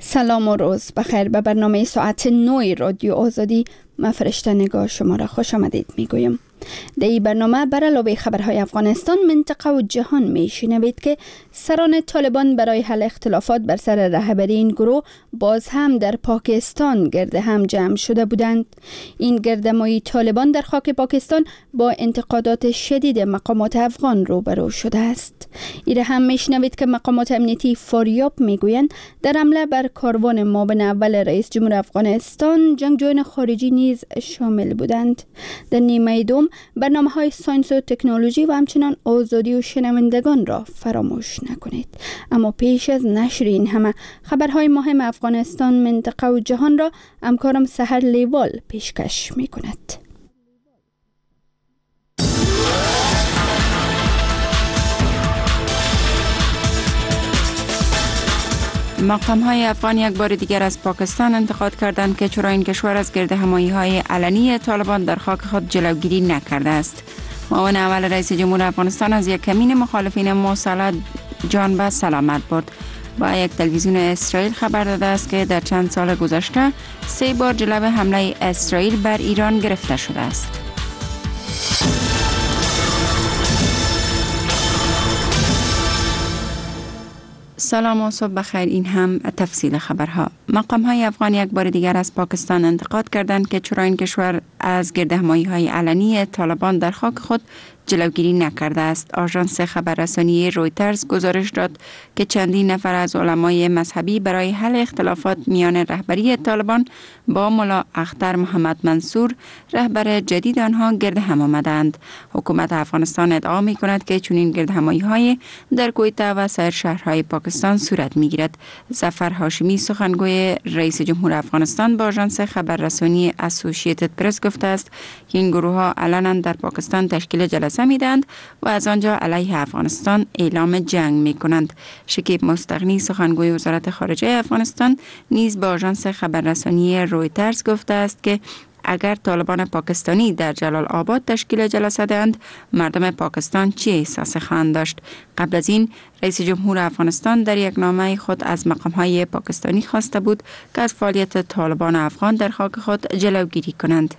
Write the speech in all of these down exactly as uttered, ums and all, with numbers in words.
سلام و روز بخیر. به برنامه ساعت نوی رادیو آزادی من فرشته نگاه شما را خوش آمدید میگویم. در این برنامه بر علاوه خبرهای افغانستان، منطقه و جهان میشنوید که سران طالبان برای حل اختلافات بر سر رهبری این گروه باز هم در پاکستان گرد هم جمع شده بودند. این گردهمایی طالبان در خاک پاکستان با انتقادات شدید مقامات افغان روبرو شده است. این هم میشنوید که مقامات امنیتی فاریاب میگویند در حمله بر کاروان معاون اول رئیس جمهور افغانستان جنگجویان خارجی نیز شامل بودند. در نیمه دوم برنامه های ساینس و تکنولوژی و همچنان آزادی و شنوندگان را فراموش نکنید. اما پیش از نشر این همه خبرهای مهم افغانستان، منطقه و جهان را همکارم سحر لیوال پیشکش می کند. مقام های افغان یک بار دیگر از پاکستان انتقاد کردند که چرا این کشور از گرد همایی های علنی طالبان در خاک خود جلوگیری نکرده است. معاون اول رئیس جمهور افغانستان از یک کمین مخالفین مسلح جان به سلامت برد. با یک تلویزیون اسرائیل خبر داده است که در چند سال گذشته سه بار جلو حمله اسرائیل بر ایران گرفته شده است. سلام و صبح بخیر. این هم تفصیل خبرها. مقام های افغان یک بار دیگر از پاکستان انتقاد کردند که چرا این کشور از گردهمایی های علنی طالبان در خاک خود جلوگیری نکرده است. آژانس خبررسانی رویترز گزارش داد که چندین نفر از علمای مذهبی برای حل اختلافات میان رهبری طالبان با ملا اختر محمد منصور رهبر جدید آنها گرد هم آمدند. حکومت افغانستان ادعا می کند که چنین گردهمایی های در کویته و سایر شهرهای پاکستان صورت می گیرد. ظفر هاشمی سخنگوی رئیس جمهور افغانستان با آژانس خبررسانی اسوسییتد پرس گفته است که این گروه ها علنا در پاکستان تشکیل جلسه میدند و از آنجا علیه افغانستان اعلام جنگ می کنند. شکیب مستغنی سخنگوی وزارت خارجه افغانستان نیز با آژانس خبررسانی رویترز گفته است که اگر طالبان پاکستانی در جلال آباد تشکیل جلسه دهند، مردم پاکستان چه احساسی خواهند داشت؟ قبل از این رئیس جمهور افغانستان در یک نامه خود از مقام‌های پاکستانی خواسته بود که از فعالیت طالبان افغان در خاک خود جلوگیری کنند.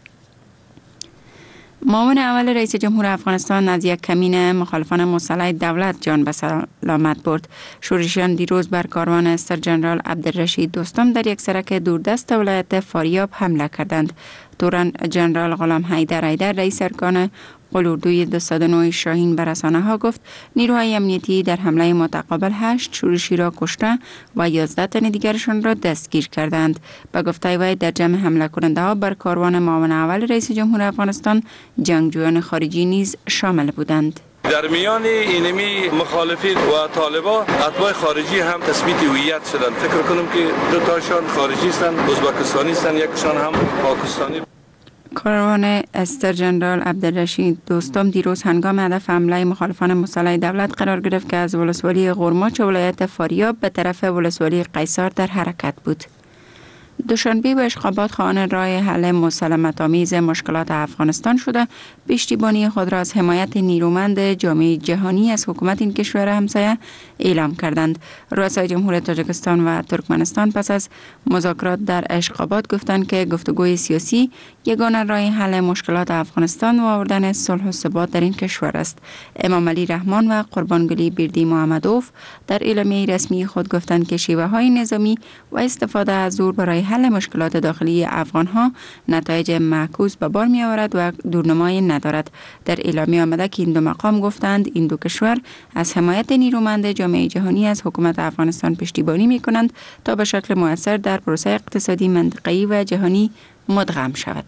معاون اول رئیس جمهور افغانستان از یک کمین مخالفان مسلح دولت جان به سلامت برد. شورشیان دیروز بر کاروان استر جنرال عبدالرشید دوستم در یک سرک دوردست ولایت فاریاب حمله کردند. تورن جنرال غلام حیدر حیدر رئیس ارکان قلوردوی دویست و نه شاهین به رسانه ها گفت نیروهای امنیتی در حمله متقابل هشت شورشی را کشته و یازده تن دیگرشان را دستگیر کردند. به گفته وی در جمع حمله کننده ها بر کاروان معاون اول رئیس جمهور افغانستان جنگجویان خارجی نیز شامل بودند. در میان اینمی مخالفین و طالبا اتباع خارجی هم تثبیت هویت شدند. فکر کنم که دو تاشان خارجی هستند، ازبکستانی هستند، یکشان هم پاکستانی. کاروان استر جنرال عبدالرشید دوستم دیروز هنگام هدف حمله مخالفان مسلح دولت قرار گرفت که از ولسوالی غرماچ ولایت فاریاب به طرف ولسوالی قیصر در حرکت بود. دوشنبه به اشقابات خواهان راه حل مسالمت آمیز مشکلات افغانستان شده پشتیبانی خود را از حمایت نیرومند جامعه جهانی از حکومت این کشور همسایه اعلام کردند. رؤسای جمهور تاجیکستان و ترکمنستان پس از مذاکرات در اشقابات گفتند که گفتگوی سیاسی یگانه راه حل مشکلات افغانستان و آوردن صلح و ثبات در این کشور است. امام علی رحمان و قربانگلی بیردی محمدوف در اعلامیه رسمی خود گفتند که شیوه های نظامی و استفاده از زور برای حل مشکلات داخلی افغان ها نتایج معکوس به بار می آورد و دورنمای ندارد. در اعلامیه آمده که این دو مقام گفتند این دو کشور از حمایت نیرومند جامعه جهانی از حکومت افغانستان پشتیبانی می کنند تا به شکل مؤثر در پروسه اقتصادی منطقه‌ای و جهانی مدغم شود.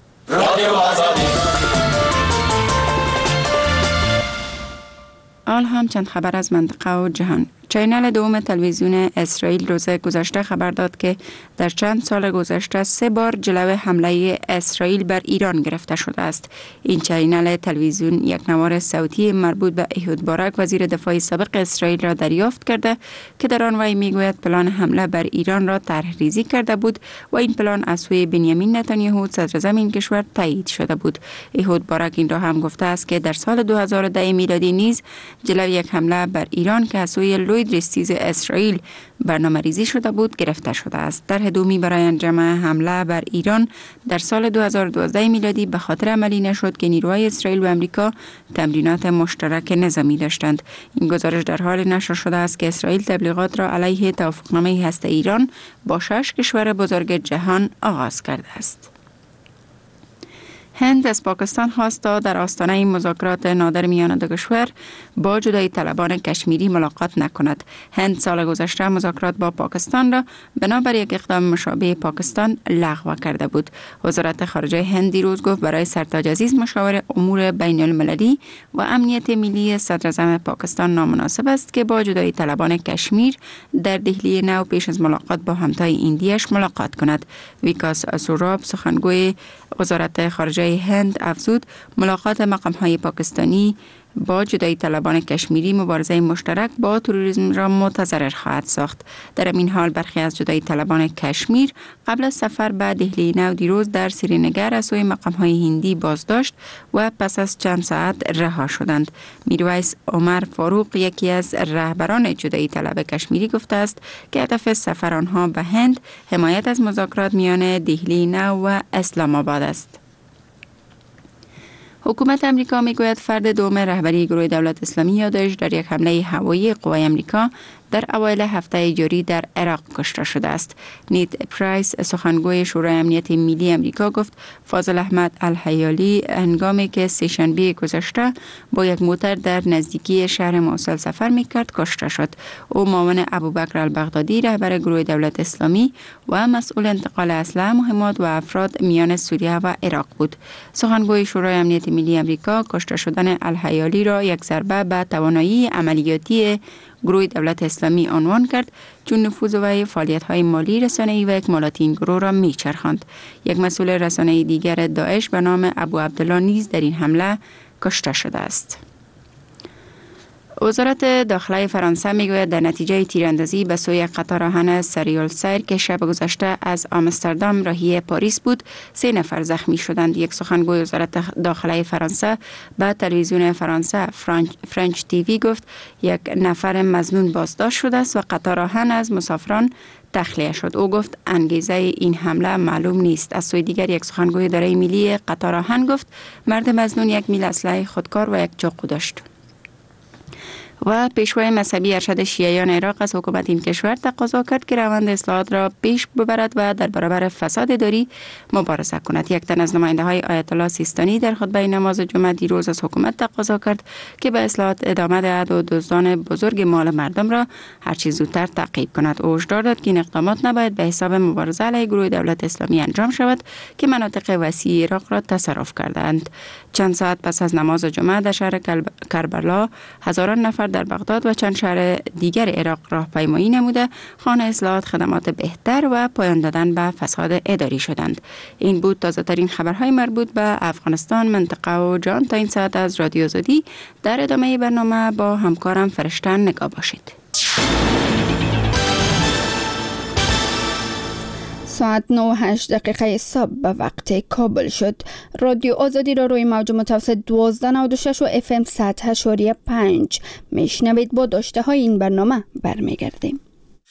آل هم چند خبر از منطقه و جهان. چینل دوم تلویزیون اسرائیل روز گذشته خبر داد که در چند سال گذشته سه بار جلو حمله اسرائیل بر ایران گرفته شده است. این چینل تلویزیون یک نوار صوتی مربوط به احود بارک وزیر دفاع سابق اسرائیل را دریافت کرده که در آن وی میگوید پلان حمله بر ایران را طرح ریزی کرده بود و این پلان از سوی بنیامین نتانیاهو صدر این کشور تایید شده بود. احود بارک این را هم گفته است که در سال دو هزار و ده میلادی نیز جلو یک حمله بر ایران که از سوی لوید رستیز اسرائیل برنامه ریزی شده بود گرفته شده است. طرح دومی برای انجام حمله بر ایران در سال دو هزار و دوازده میلادی به خاطر عملی نشد که نیروهای اسرائیل و امریکا تمرینات مشترک نظامی داشتند. این گزارش در حال نشر شده است که اسرائیل تبلیغات را علیه توافقنامه هسته ایران با شش کشور بزرگ جهان آغاز کرده است. هند از پاکستان خواست تا در آستانه مذاکرات نادر میان دو کشور با جدایی طلبان کشمیری ملاقات نکند. هند سال گذشته مذاکرات با پاکستان را بنابر یک اقدام مشابه پاکستان لغو کرده بود. وزارت خارجه هند دیروز گفت برای سرتاج عزیز مشاور امور بین المللی و امنیت ملی صدر اعظم پاکستان نامناسب است که با جدایی طلبان کشمیر در دهلی نو پیش از ملاقات با همتای ایندیش ملاقات کند. ویکاس سوراب سخنگوی وزارت خارجه هند افزود ملاقات مقام‌های پاکستانی با جدایی طلبان کشمیری مبارزه مشترک با تروریسم را متضرر خواهد ساخت. در این حال برخی از جدایی طلبان کشمیر قبل از سفر به دهلی نو دیروز در سرینگر از سوی مقام‌های هندی بازداشت و پس از چند ساعت رها شدند. میرویس عمر فاروق یکی از رهبران جدایی طلب کشمیری گفته است که هدف سفر آنها به هند حمایت از مذاکرات میان دهلی نو و اسلام آباد است. حکومت امریکا میگوید فرد دوم رهبری گروه دولت اسلامی یا داعش در یک حمله هوایی قوای امریکا در اوایل هفته جاری در عراق کشته شده است. نیت پرایس سخنگوی شورای امنیت ملی امریکا گفت فاضل احمد الحیالی هنگامی که سه‌شنبه گذشته با یک موتر در نزدیکی شهر موصل سفر میکرد کشته شد. او معاون ابوبکر البغدادی رهبر گروه دولت اسلامی و مسئول انتقال اسلحه مهمات و افراد میان سوریه و عراق بود. سخنگوی شورای امنیت ملی امریکا کشته شدن الحیالی را یک ضربه به توانایی عملیاتی گروه دولت اسلامی عنوان کرد چون نفوذ و فعالیت‌های مالی رسانه‌ای و اکمالاتی این گروه را می‌چرخاند. یک مسئول رسانه‌ای دیگر داعش به نام ابو عبدالله نیز در این حمله کشته شده است. وزارت داخله فرانسه میگوید در نتیجه تیراندازی به سوی قطار آهن سریالسیر که شب گذشته از آمستردام راهی پاریس بود، سه نفر زخمی شدند. یک سخنگوی وزارت داخله فرانسه به تلویزیون فرانسه فرانچ, فرانچ تیوی گفت یک نفر مظنون بازداشت شده است و قطار آهن از مسافران تخلیه شد. او گفت انگیزه این حمله معلوم نیست. از سوی دیگر یک سخنگوی اداره ملی قطار آهن گفت مرد مظنون یک میل اسلحه خودکار و یک چاقو داشت. و پیشوای مذهبی ارشد شیعیان عراق از حکومت این کشور تقاضا کرد که روند اصلاحات را پیش ببرد و در برابر فساد اداری مبارزه کند. یک تن از نماینده های آیت الله سیستانی در خطبه نماز جمعه دیروز از حکومت تقاضا کرد که به اصلاحات ادامه دهد و دزدان بزرگ مال مردم را هرچی زودتر تعقیب کند. او هشدار داد که این اقدامات نباید به حساب مبارزه علیه گروه دولت اسلامی انجام شود که مناطق وسیع عراق را تصرف کردند. چند ساعت پس از نماز جمعه در شهر کربلا هزاران نفر در بغداد و چند شهر دیگر عراق راهپیمایی نموده خواهان اصلاحات، خدمات بهتر و پایان دادن به فساد اداری شدند. این بود تازه ترین خبرهای مربوط به افغانستان، منطقه و جهان تا این ساعت از رادیو آزادی. در ادامه برنامه با همکارم فرشته نگاه باشید. ساعت نه و هشت دقیقه صبح به وقت کابل شد. رادیو آزادی را روی موج متوسط دوازده نود و شش و اف ام صد و پنج میشنوید. با داشته های این برنامه برمیگردیم.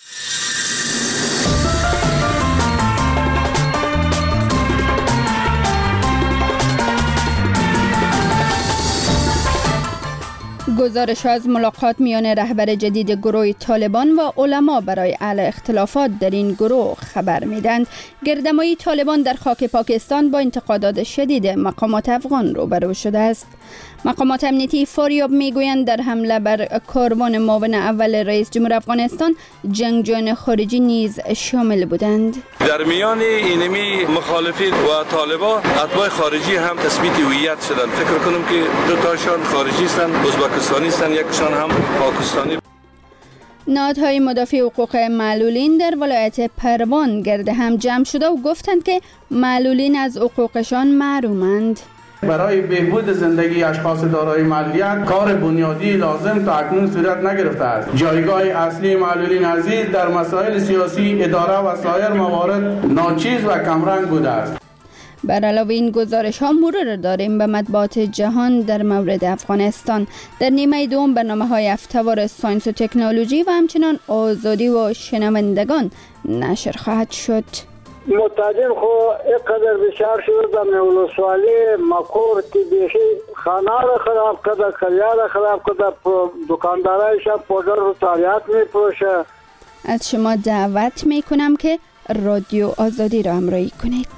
گزارش از ملاقات میان رهبر جدید گروه طالبان و علما برای حل اختلافات در این گروه خبر میدند. گردمایی طالبان در خاک پاکستان با انتقادات شدید مقامات افغان روبرو شده است. مقامات امنیتی فاریاب میگویند در حمله بر کاروان معاون اول رئیس جمهور افغانستان جنگجویان خارجی نیز شامل بودند. در میان اینمی مخالفین و طالبان اتباع خارجی هم تثبیت هویت شدند. فکر کنم که دو تاشان خارجی هستند، ازبکستانی هستند، یکشان هم پاکستانی. نهادهای مدافع حقوق معلولین در ولایت پروان گرد هم جمع شده و گفتند که معلولین از حقوقشان محرومند. برای بهبود زندگی اشخاص دارای معلولیت کار بنیادی لازم تا اکنون صورت نگرفته است. جایگاه اصلی معلولین عزیز در مسائل سیاسی، اداره و سایر موارد ناچیز و کمرنگ بوده است. بر علاوه این گزارش ها مرور داریم به مطبوعات جهان در مورد افغانستان. در نیمه دوم برنامه های هفته‌وار ساینس و تکنولوژی و همچنان آزادی و شنوندگان نشر خواهد شد. متاجر خو اقدر بشار شد در ولسوالی مکور که بیشی خانه را خراب کرده، کریا را خراب کرده، دکاندارایش پودر رو تاریات می پروشه. از شما دعوت می کنم که رادیو آزادی را همراهی کنید.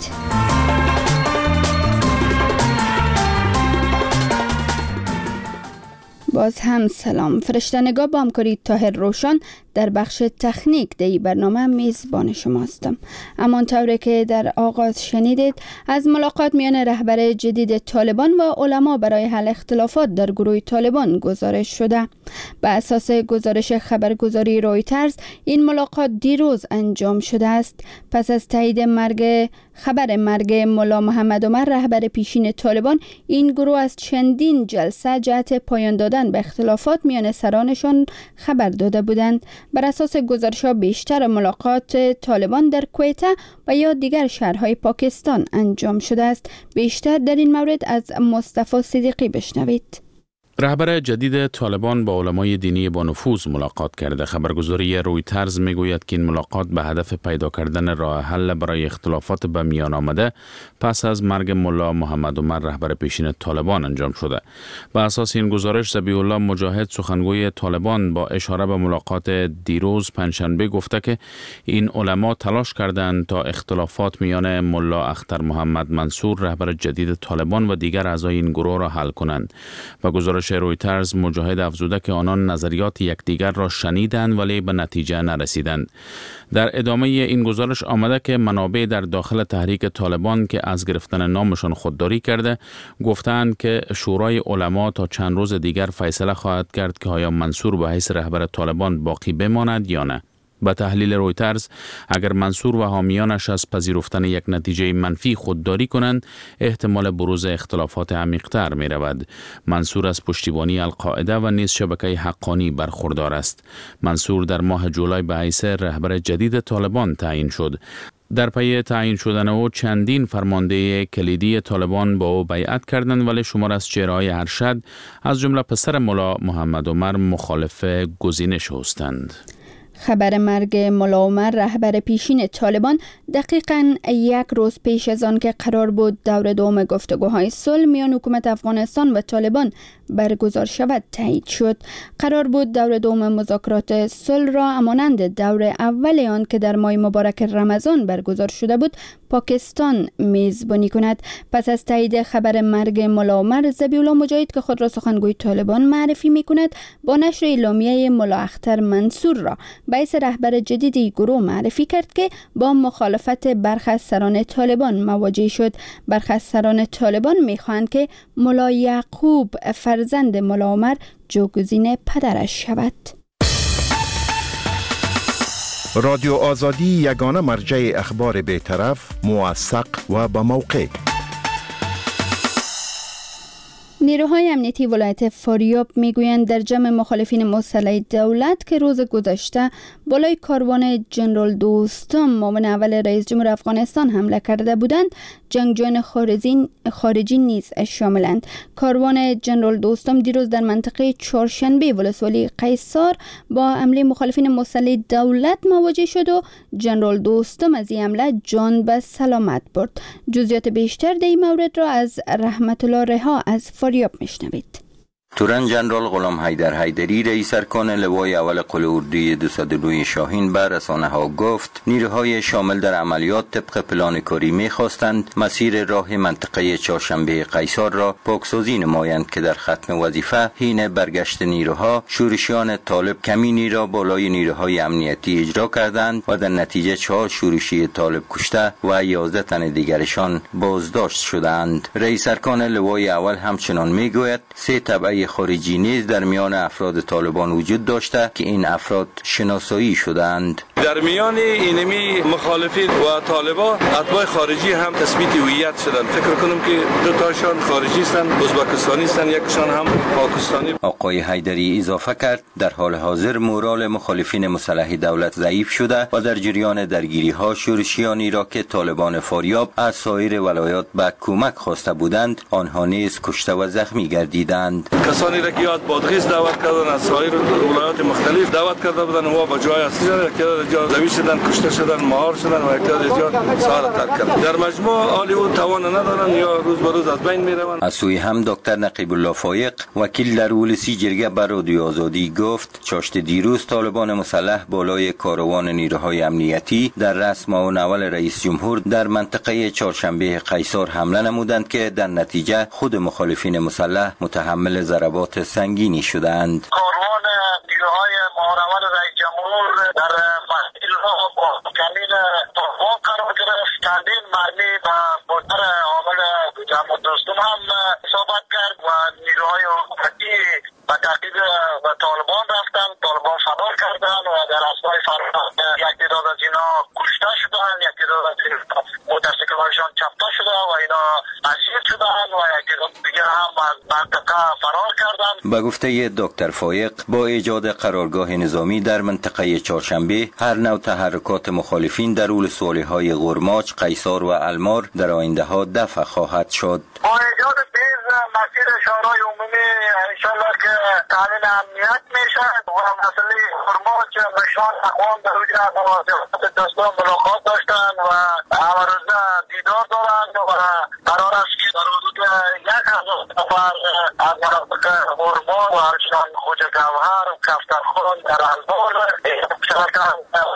باز هم سلام. فرشته‌نگار با همکاری طاهر روشن در بخش تکنیک دی برنامه میزبان شما هستم. اما طوری که در آغاز شنیدید، از ملاقات میان رهبر جدید طالبان و علما برای حل اختلافات در گروه طالبان گزارش شده. به اساس گزارش خبرگزاری رویترز، این ملاقات دیروز انجام شده است. پس از تایید مرگ خبر مرگ ملا محمد عمر رهبر پیشین طالبان، این گروه از چندین جلسه جهت پایان دادن به اختلافات میان سرانشان خبر داده بودند. بر اساس گزارش‌ها بیشتر ملاقات طالبان در کویت و یا دیگر شهرهای پاکستان انجام شده است. بیشتر در این مورد از مصطفی صدیقی بشنوید. رهبر جدید طالبان با علمای دینی با نفوذ ملاقات کرده. خبرگزاری رویترز میگوید که این ملاقات به هدف پیدا کردن راه حل برای اختلافات به میان آمده پس از مرگ ملا محمد عمر رهبر پیشین طالبان انجام شده. به اساس این گزارش، ذبیح الله مجاهد سخنگوی طالبان با اشاره به ملاقات دیروز پنجشنبه گفته که این علما تلاش کردند تا اختلافات میان ملا اختر محمد منصور رهبر جدید طالبان و دیگر اعضای این گروه را حل کنند. و گزارش رویترز مجاهد افزوده که آنان نظریات یکدیگر را شنیدند ولی به نتیجه نرسیدند. در ادامه این گزارش آمده که منابع در داخل تحریک طالبان که از گرفتن نامشان خودداری کرده، گفتند که شورای علما تا چند روز دیگر فیصله خواهد کرد که آیا منصور به حیث رهبر طالبان باقی بماند یا نه. به تحلیل رویترز، اگر منصور و حامیانش از پذیرفتن یک نتیجه منفی خودداری کنند، احتمال بروز اختلافات عمیق‌تر می رود. منصور از پشتیبانی القاعده و نیز شبکه حقانی برخوردار است. منصور در ماه جولای به حیث رهبر جدید طالبان تعیین شد. در پی تعیین شدن او چندین فرمانده کلیدی طالبان با او بیعت کردند، ولی شمار از چهره‌های ارشد از جمله پسر ملا محمد عمر مخالف گزینش هستند. خبر مرگ ملا عمر رهبر پیشین طالبان دقیقاً یک روز پیش از آن که قرار بود دور دوم گفتگوهای صلح میان حکومت افغانستان و طالبان برگزار شود تایید شد. قرار بود دور دوم مذاکرات صلح را همانند دور اول آن که در ماه مبارک رمضان برگزار شده بود پاکستان میزبانی کند. پس از تایید خبر مرگ ملا عمر، ذبیح الله مجاهد که خود را سخنگوی طالبان معرفی می کند، با نشر اعلامیه ملا اختر منصور را به حیث رهبر جدید گروه معرفی کرد که با مخالفت برخی از سران طالبان مواجه شد. برخی از سران طالبان می‌خواهند که ملا یعقوب فرزند ملا عمر جایگزین پدرش شود. رادیو آزادی یگانه مرجع اخبار بی‌طرف، موثق و با موقع. نیروهای امنیتی ولایت فاریاب میگویند در جمع مخالفین مسلح دولت که روز گذشته بالای کاروان جنرال دوستم معاون اول رئیس جمهور افغانستان حمله کرده بودند، جنگجویان خارجی خارجی نیز شاملند. کاروان جنرال دوستم دیروز در منطقه چهارشنبه ولسوالی قیصار با حمله مخالفین مسلح دولت مواجه شد و جنرال دوستم از این حمله جان به سلامت برد. جزئیات بیشتر در این مورد را از رحمت الله رها از فاریاب میشنوید. تورن جنرال غلام حیدر حیدری رئیس ارکان لوای اول قل اردوی دویست و دو شاهین به رسانه ها گفت نیروهای شامل در عملیات طبق پلان کاری می‌خواستند مسیر راه منطقه چهارشنبه قیصار را پاکسازی نمایند که در ختم وظیفه حین برگشت نیروها شورشیان طالب کمینی را بالای نیروهای امنیتی اجرا کردند و در نتیجه چهار شورشی طالب کشته و یازده تن دیگرشان بازداشت شدند. رئیس ارکان لوای اول همچنان میگوید سه تبعه های خارجی نیز در میان افراد طالبان وجود داشته که این افراد شناسایی شدند. در میان اینمی مخالفین و طالبان اتباع خارجی هم تثبیت هویت شدند. فکر کنم که دو تاشان خارجی هستند، ازبکستانی هستند، یکشان هم پاکستانی. آقای حیدری اضافه کرد در حال حاضر مورال مخالفین مسلح دولت ضعیف شده و در جریان درگیری ها شورشیانی را که طالبان فاریاب از سایر ولایات به کمک خواسته بودند آنها نیز کشته و زخمی گردیدند. کسانی را که یاد بادغیس دعوت کردند از سایر ولایات مختلف دعوت کرده بودند و با جای اصلی که جا زمین شدن، کشته شدن، مهار شدن و اکتاد جا سال ترک کردن. در مجموع آلی او توان ندارن یا روز به روز از بین میروند. از سوی هم دکتر نقیب الله فایق وکیل در ولسی جرگه بر رادیو آزادی گفت چاشت دیروز طالبان مسلح بالای کاروان نیروهای امنیتی در رسم و نوال رئیس جمهور در منطقه چهارشنبه قیصر حمله نمودند که در نتیجه خود مخالفین مسلح متحمل ضربات سنگینی شدند. کاروان نیروهای ماهرول رئیس جمهور در مسجد را با کمین طالبان قرار گرفت. چندین مرمی و موتر عامل جمع دوستم هم اصابت کرد و نیروهای حکومتی و تعقیب طالبان رفتن. طالبان فرار کردن و در اثنای فرار یک تعداد از اینا کشته شدن، یک تعداد از اینا موتورسیکل‌هایشان چپته شده و اینا اسیر شدن و یک تعداد دیگر هم از منطقه فرار کردن. به گفته دکتر فایق با ایجاد قرارگاه نظامی در منطقه چهارشنبه هر نوع تحرکات مخالفین در ولسوالی‌های غرماچ، قیصر و المار در آینده ها دفع خواهد شد. با ایجاد تیز مسیر شهرهای عمومی انشالله که تامین امنیت میشه و مسئله غرماچ نشان اقوام در وجه مواضعات دوستان ملاقات داشتن و همه روزه دیدار دارند و قرار است که در حدود یک هزار نفر از مناطق غرماچ و همچنان خوج گوهر و کفترخان در المار شرکت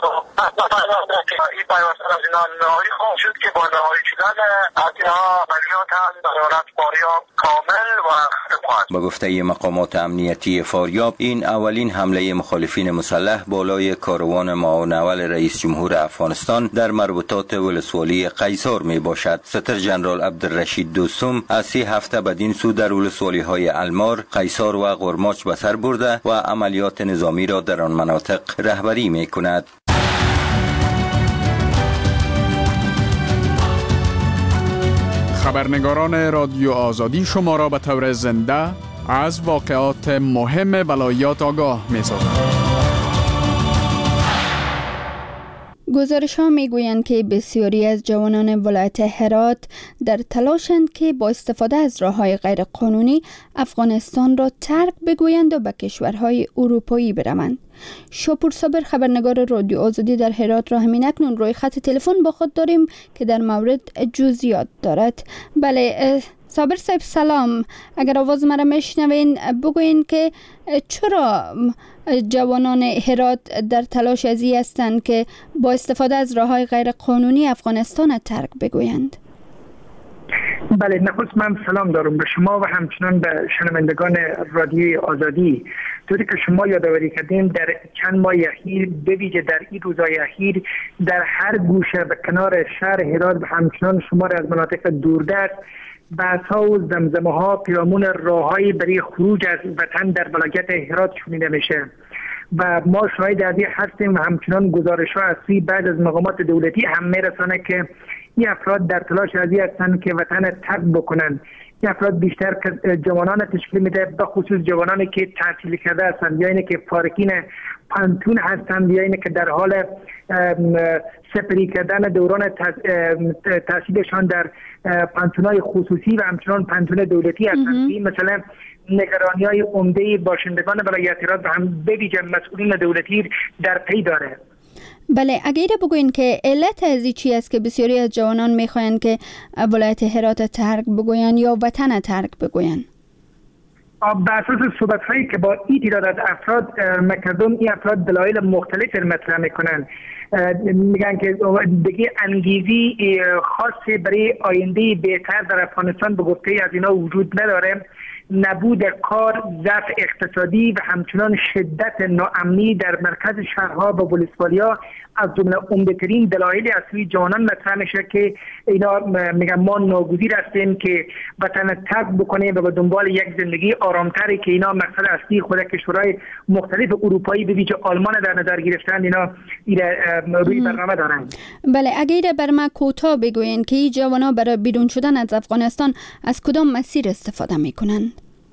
این پیوستر از اینا نهایی خواهد شد که با نهایی شدن از اینها عملیات هم در حالت فاریاب کامل و ختم خواهد. با گفته مقامات امنیتی فاریاب این اولین حمله مخالفین مسلح بالای کاروان معاونول رئیس جمهور افغانستان در مربوطات ولسوالی قیصر می باشد. ستر جنرال عبدالرشید دوستم از سی هفته بدین سو در ولسوالی های المار، قیصر و غرماچ به سر برده و عملیات نظامی را در آن مناطق رهبری می کند. خبرنگاران رادیو آزادی شما را به طور زنده از واقعات مهم ولایات آگاه می سازند. گزارش ها می گویند که بسیاری از جوانان ولایت هرات در تلاشند که با استفاده از راه‌های غیر قانونی افغانستان را ترک بگویند و به کشورهای اروپایی بروند. شاپور صابر خبرنگار رادیو آزادی در هرات را همین اکنون روی خط تلفن با خود داریم که در مورد جزئیات دارد. بله صابر صاحب سلام، اگر آواز مرا میشنوین بگوین که چرا جوانان هرات در تلاش ازی هستند که با استفاده از راه‌های غیر قانونی افغانستان ترک بگویند؟ بله، نخست من سلام دارم به شما و همچنان به شنوندگان رادیوی آزادی. طوری که شما یادآوری کردین در چند ماه اخیر، به ویژه در این روزهای اخیر، در هر گوشه و کنار شهر هرات و همچنان شمار از مناطق دوردست بحث‌ها و زمزمه‌ها پیرامون راه‌های برای خروج از وطن در ولایت هرات شنیده میشه و ما شاهد از این هستیم و همچنان گزارش‌ها از سوی بعض از مقامات دولتی هم میرسانه که این افراد در تلاش از این هستند که وطن ترک بکنن. این افراد بیشتر جوانان تشکیل میده، به خصوص جوانانی که تحصیل کرده هستند یا اینه که فارغین پانتون هستند یا اینه که در حال سپری کردن دوران تحصیلشان در پانتونای خصوصی و همچنان پانتون دولتی هستند. این مثلا نگرانی های عمده باشندگان ولایت هرات و هم به ویژه مسئولین دولتی در پی داره. بله، اگر بگوین که علت از این چی است که بسیاری از جوانان میخواین که ولایت هرات ترک بگوین یا وطن ترک بگوین؟ بر اساس صحبت‌هایی که با این تعداد از افراد مکردم، این افراد دلایل مختلف مطرح میکنن. میگن که دیگه انگیزی خاصی برای آینده بهتر در افغانستان به گفته از اینا وجود نداره. نبود کار، ضعف اقتصادی و همچنان شدت ناامنی در مرکز شهرها و ولسوالی‌ها از جمله عمده‌ترین دلایل اصلی جوانان مطرح میشه که اینا میگن ما ناگزیر هستیم که وطن ترک بکنیم و به دنبال یک زندگی آرامتری که اینا مقصد اصلی خود کشورهای مختلف اروپایی به ویژه آلمان در نظر گرفتن اینا روی برنامه دارن. بله، اگر بر ما کوتاه بگوین که این جوانا برای بیرون شدن از افغانستان از کدام مسیر استفاده میکنن؟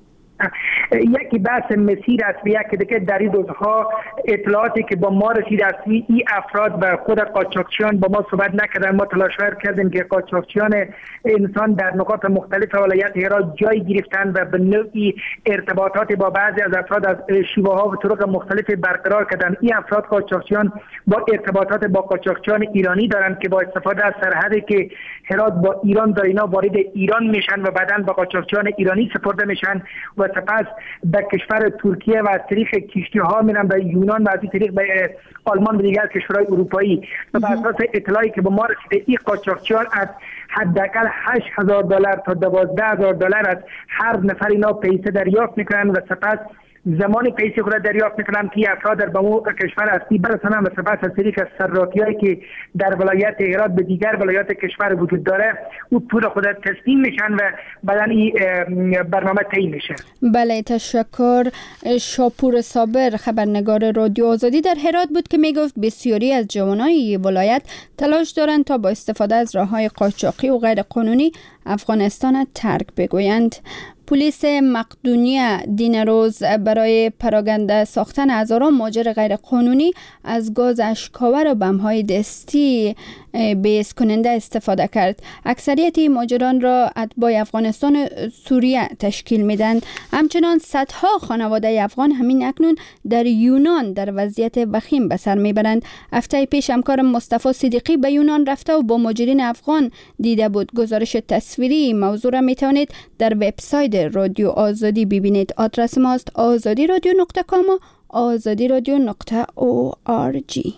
یکی بحث مسیر است و یکی دیگه در این روزها اطلاعاتی که با ما رسید است این افراد و خود قاچاقچیان با ما صحبت نکردن. ما تلاش کردیم که قاچاقچیان انسان در نقاط مختلف ولایت هرات جای گرفتن و به نوعی ارتباطات با بعضی از افراد از شیوه ها و طرق مختلف برقرار کردن. این افراد قاچاقچیان با ارتباطات با قاچاقچیان ایرانی دارند که با استفاده از سرحدی که هرات با ایران داره اینا وارد ایران میشن و بعداً با قاچاقچیان ایرانی سپرده میشن و سپس به کشور ترکیه و از طریق کشتی ها میرن به یونان و از این طریق به آلمان و دیگر کشورهای اروپایی. و بر اساس اطلاعی که به ما رسیده این قاچاقچیان از حداقل هشت هزار دلار تا دوازده هزار دلار از هر نفر اینا پیسه دریافت میکنن و سپس زمان پیسه خود دریافت میکنن که افراد در به کشور اصلی برسنن و سپس از طریق سراکیایی که در ولایت هرات به دیگر ولایات کشور وجود داره او پول خود تسلیم میشن و بعدن این برنامه طی میشه. بله، تشکر. شاپور صابر خبرنگار رادیو آزادی در هرات بود که میگفت بسیاری از جوانای ولایت تلاش دارند تا با استفاده از راههای قاچاقی و غیر قانونی افغانستان ترک بگویند. پلیس مقدونیه دین روز برای پراگنده ساختن هزاران ماجر غیر قانونی از گاز اشکاور و بمب‌های دستی بیس کننده استفاده کرد. اکثریت ماجران را اتباع افغانستان سوریه تشکیل میدند. همچنان صدها خانواده افغان همین اکنون در یونان در وضعیت وخیم به سر میبرند. هفته پیش همکار مصطفی صدیقی به یونان رفته و با ماجرین افغان دیده بود. گزارش تصویری موضوع را میتوانید در وبسایت رادیو آزادی ببینید. آدرس ما است آزادی رادیو نقطه کام و آزادی رادیو نقطه او آر جی.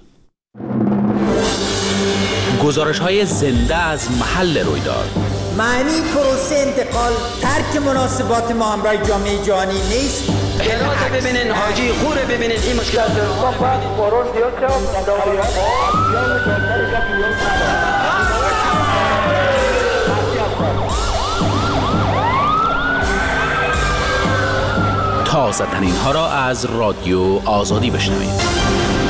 گزارش های زنده از محل رویداد. معنی پروسه انتقال ترک مناسبات ما همراه جامعه جهانی نیست. جنازه ببینین، حاجی خوره ببینین، این مشکلات تازه ترین ها را از رادیو آزادی بشنوید.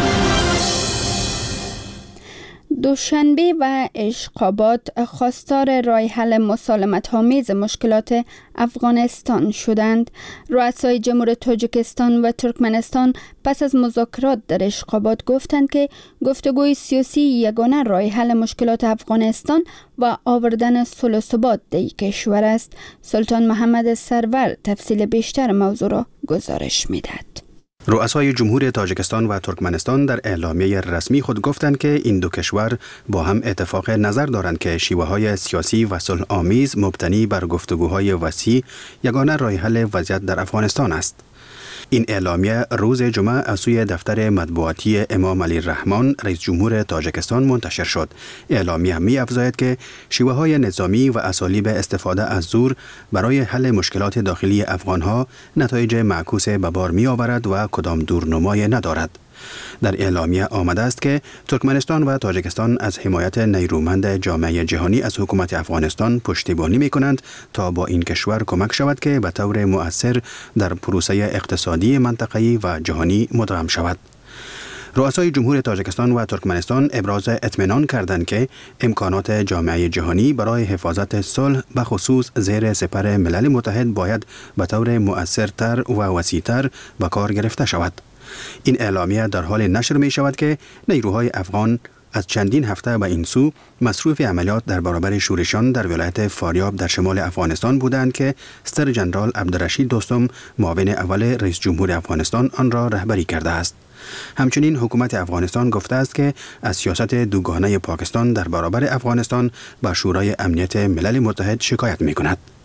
دوشنبه و اشقابات خواستار رای حل مسالمت‌آمیز مشکلات افغانستان شدند. رؤسای جمهور تاجیکستان و ترکمنستان پس از مذاکرات در اشقابات گفتند که گفتگوی سیاسی یگانه رای حل مشکلات افغانستان و آوردن صلح و ثبات در کشور است. سلطان محمد سرور تفصیل بیشتر موضوع را گزارش می‌دهد. رؤسای جمهور تاجیکستان و ترکمنستان در اعلامیه رسمی خود گفتند که این دو کشور با هم اتفاق نظر دارند که شیوه‌های سیاسی و صلح آمیز مبتنی بر گفتگوهای وسیع یگانه راه حل وضعیت در افغانستان است. این اعلامیه روز جمعه از سوی دفتر مطبوعاتی امام علی الرحمن رئیس جمهور تاجیکستان منتشر شد. اعلامیه می افزاید که شیوه‌های نظامی و اسالیب استفاده از زور برای حل مشکلات داخلی افغانها نتایج معکوس به بار می آورد و کدام دورنمای ندارد. در اعلامیه آمده است که ترکمنستان و تاجیکستان از حمایت نیرومند جامعه جهانی از حکومت افغانستان پشتیبانی می کنند تا با این کشور کمک شود که به طور مؤثر در پروسه اقتصادی منطقه‌ای و جهانی مدغم شود. رؤسای جمهور تاجیکستان و ترکمنستان ابراز اطمینان کردند که امکانات جامعه جهانی برای حفاظت صلح به خصوص زیر سپر ملل متحد باید به طور مؤثرتر و وسیع‌تر به کار گرفته شود. این اعلامیه در حال نشر می شود که نیروهای افغان از چندین هفته به این سو مصروف عملیات در برابر شورشان در ولایت فاریاب در شمال افغانستان بودند که ستر جنرال عبدالرشید دوستم معاون اول رئیس جمهور افغانستان آن را رهبری کرده است. همچنین حکومت افغانستان گفته است که از سیاست دوگانه پاکستان در برابر افغانستان به شورای امنیت ملل متحد شکایت می کند.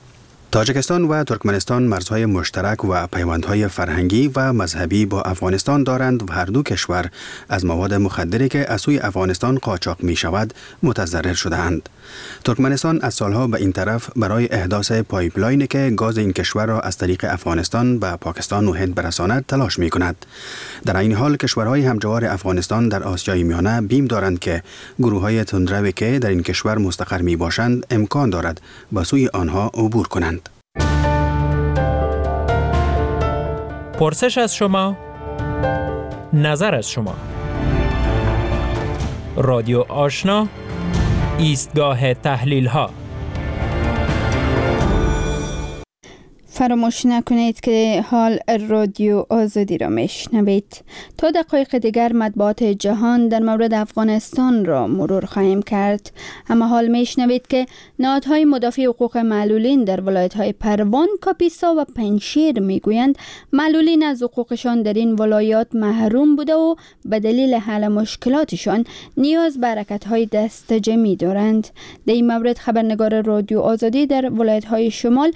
تاجیکستان و ترکمنستان مرزهای مشترک و پیوندهای فرهنگی و مذهبی با افغانستان دارند و هر دو کشور از مواد مخدری که از سوی افغانستان قاچاق می شود متضرر شده‌اند. ترکمنستان از سالها به این طرف برای احداث پایپلاینی که گاز این کشور را از طریق افغانستان به پاکستان و هند برساند تلاش می کند. در این حال کشورهای همجوار افغانستان در آسیای میانه بیم دارند که گروه‌های تندروی که در این کشور مستقر می باشند امکان دارد به سوی آنها عبور کنند. پرسش از شما، نظر از شما. رادیو آشنا، ایستگاه تحلیل ها. فراموش نکنید که حال رادیو آزادی را میشنوید. تا دقایق دیگر مطبوعات جهان در مورد افغانستان را مرور خواهیم کرد. اما حال میشنوید که نهادهای مدافع حقوق معلولین در ولایت‌های پروان، کاپیسا و پنجشیر میگویند معلولین از حقوقشان در این ولایات محروم بوده و به دلیل حل مشکلاتشان نیاز به حرکت‌های دست جمعی دارند. در این مورد خبرنگار رادیو آزادی در ولایت‌های شمال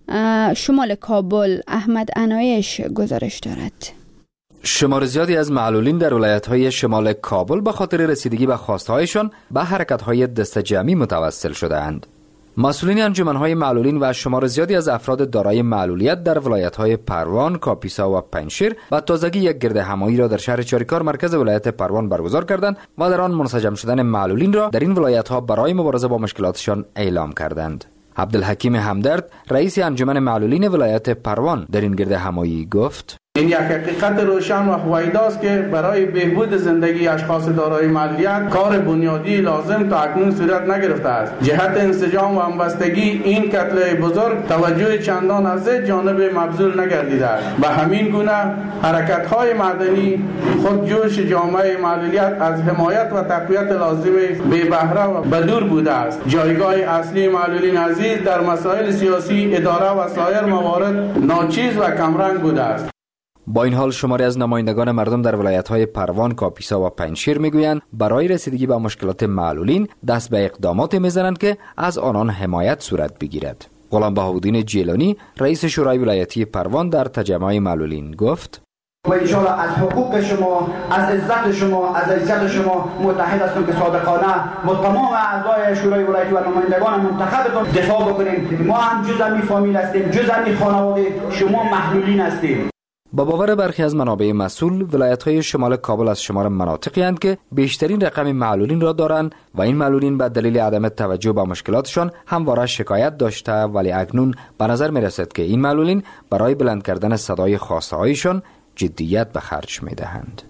شمال کابل احمد عنایش گزارش دارد. شمار زیادی از معلولین در ولایت‌های شمال کابل به خاطر رسیدگی به خواستهایشان به حرکت‌های دست جمعی متوسل شده‌اند. مسئولین انجمن‌های معلولین و شمار زیادی از افراد دارای معلولیت در ولایت‌های پروان، کاپیسا و پنجشیر به تازگی یک گرد همایی را در شهر چاریکار مرکز ولایت پروان برگزار کردند و در آن منسجم شدن معلولین را در این ولایت‌ها برای مبارزه با مشکلاتشان اعلام کردند. عبدالحکیم همدرد رئیس انجمن معلولین ولایت پروان در این گرد همایی گفت: این یک حقیقت روشن و هویداست که برای بهبود زندگی اشخاص دارای معلولیت کار بنیادی لازم تا اکنون صورت نگرفته است. جهت انسجام و همبستگی این کتله بزرگ توجه چندان از جانب مبذول نگردیده است. به همین گونه حرکت‌های مدنی خودجوش جامعه معلولیت از حمایت و تقویت لازم بی بهره و بدور بوده است. جایگاه اصلی معلولین عزیز در مسائل سیاسی، اداره و سایر موارد ناچیز و کمرنگ بوده است. با این حال شماری از نمایندگان مردم در ولایت‌های پروان، کاپیسا و پنجشیر میگویند برای رسیدگی به مشکلات معلولین دست به اقدامات میزنند که از آنان حمایت صورت بگیرد. غلام بهاءالدین جیلانی رئیس شورای ولایتی پروان در تجمع معلولین گفت: و انشاءالله از حقوق شما، از عزت شما، از عزت شما متحد هستیم که صادقانه با تمام اعضای شورای ولایتی و نمایندگان منتخبتون دفاع بکنیم. ما هم جزء از فامیل هستیم، جزء از خانواده شما معلولین هستیم. با باور برخی از منابع مسئول، ولایت‌های شمال کابل از شمار مناطقی هستند که بیشترین رقم معلولین را دارند و این معلولین به دلیل عدم توجه به مشکلاتشان همواره شکایت داشته، ولی اکنون به نظر می‌رسد که این معلولین برای بلند کردن صدای خواسته‌هایشان جدیت به خرج می‌دهند.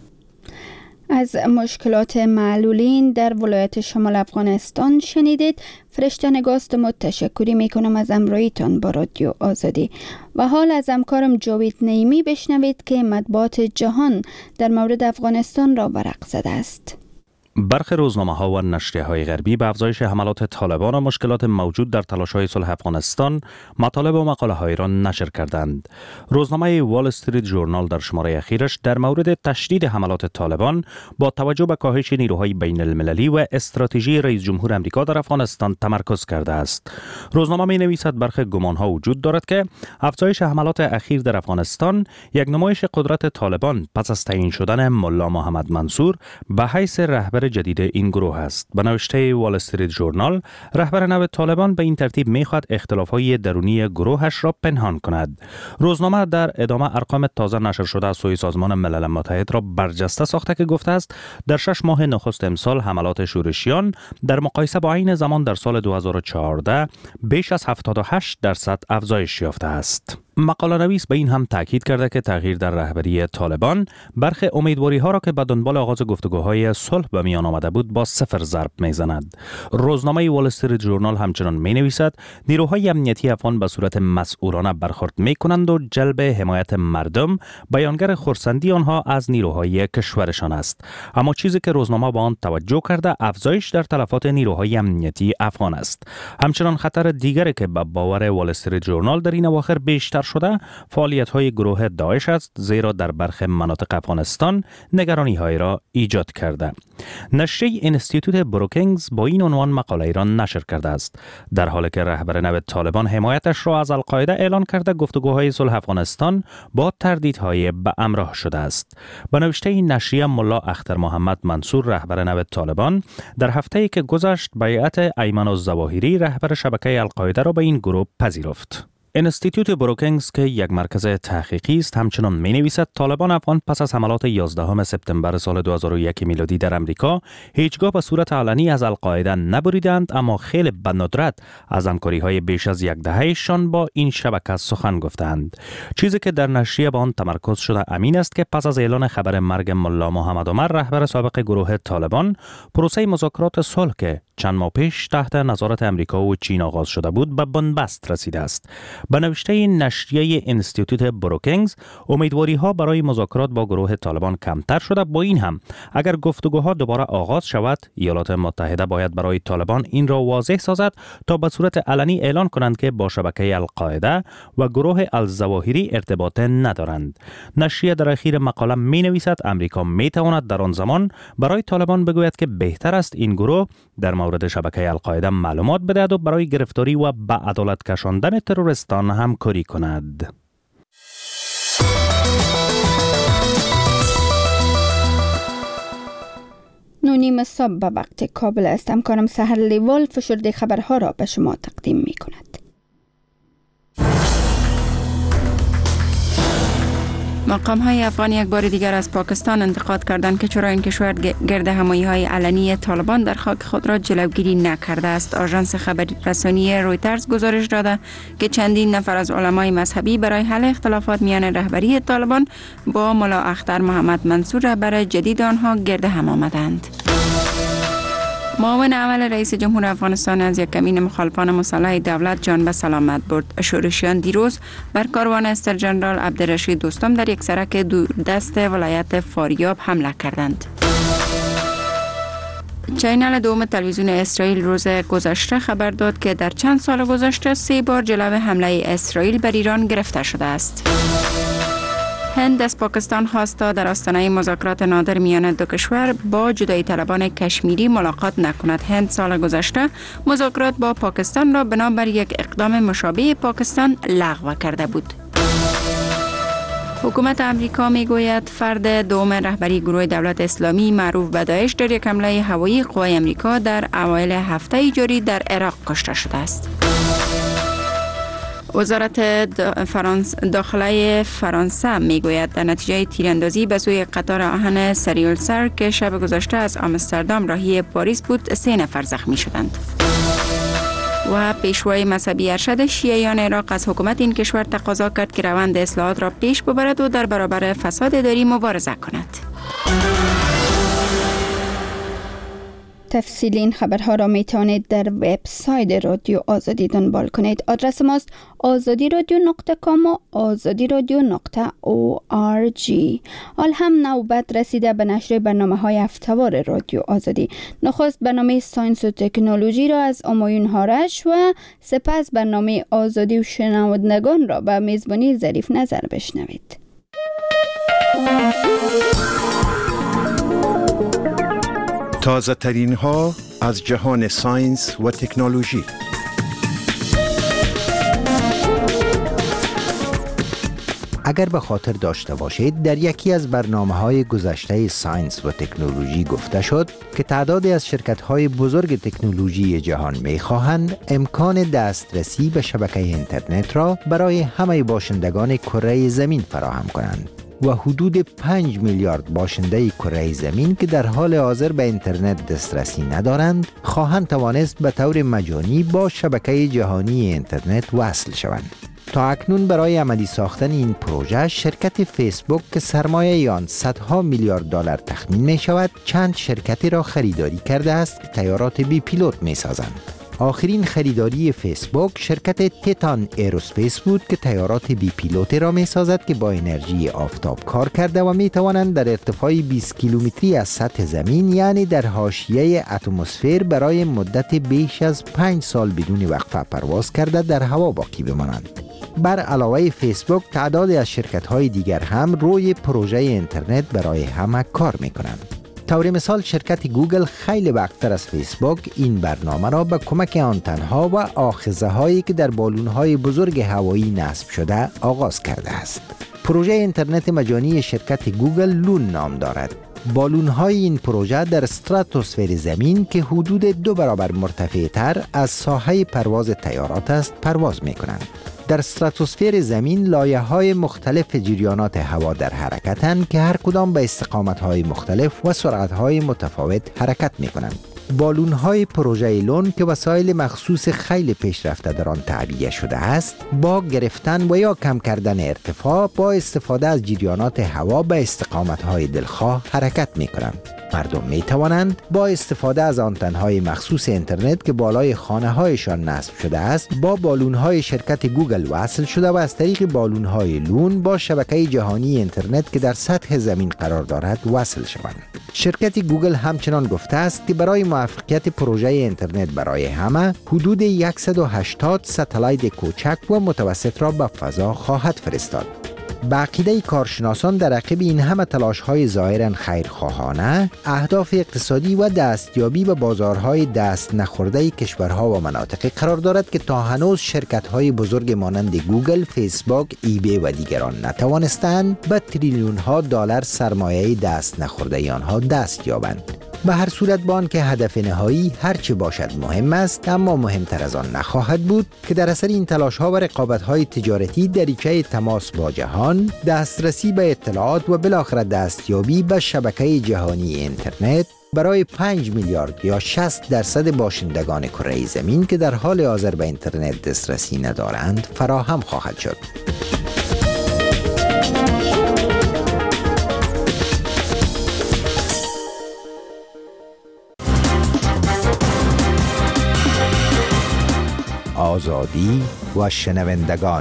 از مشکلات معلولین در ولایت شمال افغانستان شنیدید. فرشته نگاست متشکری میکنم از همراهیتان با رادیو آزادی. و حال از همکارم جاوید نعیمی بشنوید که مطبوعات جهان در مورد افغانستان را ورق زده است. برخی روزنامه‌ها و نشریه‌های غربی به افزایش حملات طالبان و مشکلات موجود در تلاش‌های صلح افغانستان مطالب و مقاله‌های را نشر کردند. روزنامه وال استریت ژورنال در شماره اخیرش در مورد تشدید حملات طالبان با توجه به کاهش نیروهای بین المللی و استراتژی رئیس جمهور آمریکا در افغانستان تمرکز کرده است. روزنامه می‌نویسد برخی گمان‌ها وجود دارد که افزایش حملات اخیر در افغانستان یک نمایش قدرت طالبان پس از تعیین شدن ملا محمد منصور به حیث رهبر جدید این گروه است. به نوشته وال استریت ژورنال، رهبر نو طالبان به این ترتیب می‌خواهد اختلاف‌های درونی گروهش را پنهان کند. روزنامه در ادامه ارقام تازه نشر شده از سوی سازمان ملل متحد را برجسته ساخته که گفته است در شش ماه نخست امسال حملات شورشیان در مقایسه با عین زمان در سال دو هزار و چهارده بیش از هفتاد و هشت درصد افزایش یافته است. مقاله نویس به این هم تاکید کرده که تغییر در رهبری طالبان برخی امیدواری ها را که به دنبال آغاز گفتگوهای صلح به میان آمده بود با صفر ضرب میزند. روزنامه وال استریت ژورنال همچنان می نویسد نیروهای امنیتی افغان به صورت مسئولانه برخورد می کنند و جلب حمایت مردم بیانگر خرسندی آنها از نیروهای کشورشان است. اما چیزی که روزنامه با آن توجه کرده افزایش در تلفات نیروهای امنیتی افغان است. همچنان خطر دیگری که به باور وال استریت ژورنال در این اواخر بیشتر شده فعالیت‌های گروه داعش است، زیرا در برخی مناطق افغانستان نگرانی‌های را ایجاد کرده. نشریه اینستیتوت بروکینگز با این عنوان مقاله را نشر کرده است. در حالی که رهبر نو طالبان حمایتش را از القاعده اعلان کرده، گفتگوهای صلح افغانستان با تردیدهای به همراه شده است. به نوشته این نشریه، ملا اختر محمد منصور، رهبر نو طالبان، در هفته‌ای که گذشت بیعت ایمن الظواهری، رهبر شبکه القاعده را به این گروه پذیرفت. اینستیتوت بروکینگز که یک مرکز تحقیقی است همچنان می نویسد طالبان افغان پس از حملات یازدهم سپتامبر سال دو هزار و یک میلادی در امریکا هیچگاه به صورت علنی از القاعده نبریدند، اما خیلی به ندرت از همکاری‌های بیش از یک دهه‌شان با این شبکه سخن گفتند. چیزی که در نشریه به آن تمرکز شده امین است که پس از اعلان خبر مرگ ملا محمد عمر، رهبر سابق گروه طالبان، پروسه مذاکرات صلح که چند ماه پیش تحت نظارت امریکا و چین آغاز شده بود به بنبست رسیده است. به نوشته نشریه اینستیتوت بروکینگز، امیدواری ها برای مذاکرات با گروه طالبان کمتر شده. با این هم اگر گفتگوها دوباره آغاز شود، ایالات متحده باید برای طالبان این را واضح سازد تا به صورت علنی اعلان کنند که با شبکه القاعده و گروه الظواهری ارتباط ندارند. نشریه در اخیر مقاله می نویسد امریکا می تواند در آن زمان برای طالبان بگوید که بهتر است این گروه در مورد شبکه القاعده معلومات بدهد و برای گرفتاری و به عدالت کشاندن تروریستان همکاری کند. نونیم صبح به وقت کابل است. همکارم سحر لیوال فشرده خبرها را به شما تقدیم می کند. مقام های افغان یک بار دیگر از پاکستان انتقاد کردند که چرا این کشور گرد همایی های علنی طالبان در خاک خود را جلوگیری نکرده است. آژانس خبررسانی رویترز گزارش داده که چندین نفر از علمای مذهبی برای حل اختلافات میان رهبری طالبان با ملا اختر محمد منصور، رهبر جدید آنها، گرد هم آمدند. معاون اول رئیس جمهور افغانستان از یک کمین مخالفان مسلح دولت جان به سلامت برد. شورشیان دیروز بر کاروان استر جنرال عبدالرشید دوستم در یک سرک دوردست ولایت فاریاب حمله کردند. چینل دوم تلویزیون اسرائیل روز گذشته خبر داد که در چند سال گذشته سه بار جلو حمله اسرائیل بر ایران گرفته شده است. هند از پاکستان خواست تا در آستانه مذاکرات نادر میان دو کشور با جدایی طلبان کشمیری ملاقات نکند. هند سال گذشته مذاکرات با پاکستان را بنابر یک اقدام مشابه پاکستان لغو کرده بود. حکومت امریکا میگوید فرد دوم رهبری گروه دولت اسلامی معروف به داعش در یک حمله هوایی قوای امریکا در اوایل هفته جاری در عراق کشته شده است. وزارت فرانس داخله فرانسه میگوید در نتیجه تیراندازی به سوی قطار آهن سریولسر که شب گذشته از آمستردام راهی پاریس بود، سه نفر زخمی شدند. و پیشوای مذهبی ارشد شیعیان عراق از حکومت این کشور تقاضا کرد که روند اصلاحات را پیش ببرد و در برابر فساد اداری مبارزه کند. تفصیل این خبرها را می توانید در وبسایت رادیو آزادی دنبال کنید. آدرس ماست آزادی رادیو نقطه کام و آزادی رادیو نقطه او آر جی. حال هم نوبت رسیده به نشر برنامه های هفته‌وار رادیو آزادی. نخست برنامه ساینس و تکنولوژی را از همایون هارش و سپس برنامه آزادی و شنوندگان را به میزبانی ظریف نظر بشنوید. تازه ترین ها از جهان ساینس و تکنولوژی. اگر به خاطر داشته باشید در یکی از برنامه‌های گذشته ساینس و تکنولوژی گفته شد که تعدادی از شرکت‌های بزرگ تکنولوژی جهان می‌خواهند امکان دسترسی به شبکه اینترنت را برای همه باشندگان کره زمین فراهم کنند و حدود پنج میلیارد باشنده کره زمین که در حال حاضر به اینترنت دسترسی ندارند خواهند توانست به طور مجانی با شبکه جهانی اینترنت وصل شوند. تا اکنون برای عملی ساختن این پروژه شرکت فیسبوک که سرمایه آن صدها میلیارد دلار تخمین می شود چند شرکتی را خریداری کرده است که طیارات بی پیلوت می سازند. آخرین خریداری فیسبوک شرکت تیتان ایروسپیس بود که طیارات بی پیلوت را می سازد که با انرژی آفتاب کار کرده و می توانند در ارتفاع بیست کیلومتری از سطح زمین یعنی در حاشیه اتمسفر برای مدت بیش از پنج سال بدون وقفه پرواز کرده در هوا باقی بمانند. بر علاوه فیسبوک تعدادی از شرکت‌های دیگر هم روی پروژه اینترنت برای همه کار می‌کنند. طور مثال شرکت گوگل خیلی وقتتر از فیسبوک این برنامه را به کمک آنتن‌ها و آخذه هایی که در بالون‌های بزرگ هوایی نصب شده آغاز کرده است. پروژه اینترنت مجانی شرکت گوگل لون نام دارد. بالون‌های این پروژه در استراتوسفر زمین که حدود دو برابر مرتفع‌تر از ساحه پرواز طیارات است پرواز می‌کنند. در استراتوسفر زمین لایه‌های مختلف جریانات هوا در حرکتند که هر کدام به استقامت‌های مختلف و سرعت‌های متفاوت حرکت می‌کنند. بالون‌های پروژه لون که وسایل مخصوص خیلی پیشرفته در آن تعبیه شده است، با گرفتن و یا کم کردن ارتفاع با استفاده از جریانات هوا به استقامت‌های دلخواه حرکت می‌کنند. مردم می توانند با استفاده از آنتن‌های مخصوص اینترنت که بالای خانه‌هایشان نصب شده است با بالون‌های شرکت گوگل وصل شده و از طریق بالون‌های لون با شبکه جهانی اینترنت که در سطح زمین قرار دارد وصل شوند. شرکت گوگل همچنان گفته است که برای موفقیت پروژه اینترنت برای همه حدود صد و هشتاد ستلایت کوچک و متوسط را به فضا خواهد فرستاد. به عقیده کارشناسان در عقب این همه تلاش‌های ظاهراً خیرخواهانه، اهداف اقتصادی و دستیابی به بازارهای دست نخورده کشورها و مناطقی قرار دارد که تا هنوز شرکت‌های بزرگ مانند گوگل، فیسبوک، ایبی و دیگران نتوانستند به تریلیون‌ها دلار سرمایه دست نخورده آنها دست یابند. به هر صورت با آنکه هدف نهایی هرچه باشد مهم است، اما مهمتر از آن نخواهد بود که در اثر این تلاش‌ها و رقابت‌های تجارتی دریچه تماس با جهان، دسترسی به اطلاعات و بالاخره دستیابی به شبکه جهانی اینترنت برای پنج میلیارد یا شصت درصد باشندگان کره زمین که در حال حاضر به اینترنت دسترسی ندارند فراهم خواهد شد. آزادی و شنوندگان.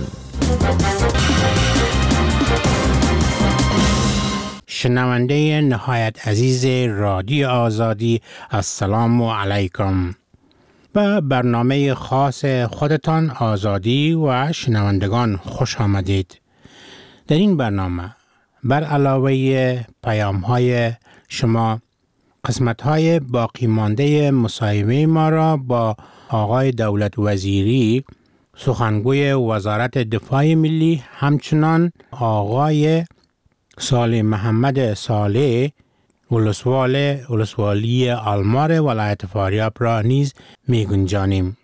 شنونده نهایت عزیز رادیو آزادی، السلام علیکم. به برنامه خاص خودتان آزادی و شنوندگان خوش آمدید. در این برنامه بر علاوه پیام های شما، قسمت های باقی مانده مصاحبه ما را با آقای دولت وزیری، سخنگوی وزارت دفاع ملی، همچنان آقای صالح محمد صالح، ولسوال ولسوالی آلمار ولایت فاریاب را نیز می گنجانیم.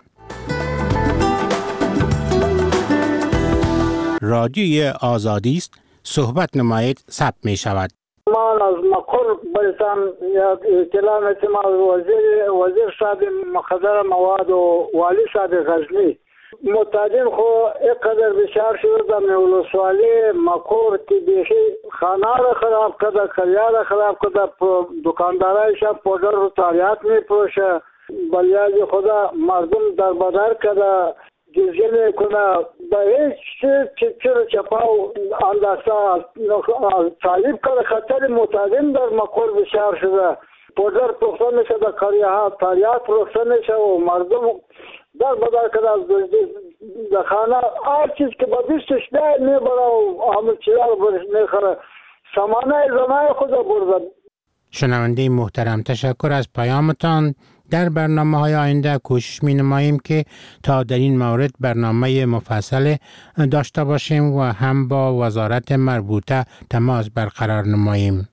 رادیوی آزادی است، صحبت نمایید، ثبت می شود. من از مقر بایستان اطلاع میتونم از وزیر وزیر صاحب مقدر مواد و والی صاحب غزنی متعدین خو اقدر بشار شده در ولسوالی مقر که بیشی خانه را خراب کرده، کریا را خراب کرده، دکاندارایش پودر رو تاریات میپروشه، بلیاز خدا مردم در بدر کرده، جزیه میکنه، به هیچ چیز چرا چپاو اندازه تعلیب کرده. خطر متعدین در مقر بشار شده، پودر پروخته میشه، در کریه ها تاریات پروخته میشه و مردم در بدر کرده از در خانه هر چیز که با بیستش ده میبره و عمل چیزا رو برش میخوره، سامانه زمانه خود برده. شنونده محترم، تشکر از پیامتان. در برنامه های آینده کوشش می نماییم که تا در این مورد برنامه مفصل داشته باشیم و هم با وزارت مربوطه تماس برقرار نماییم.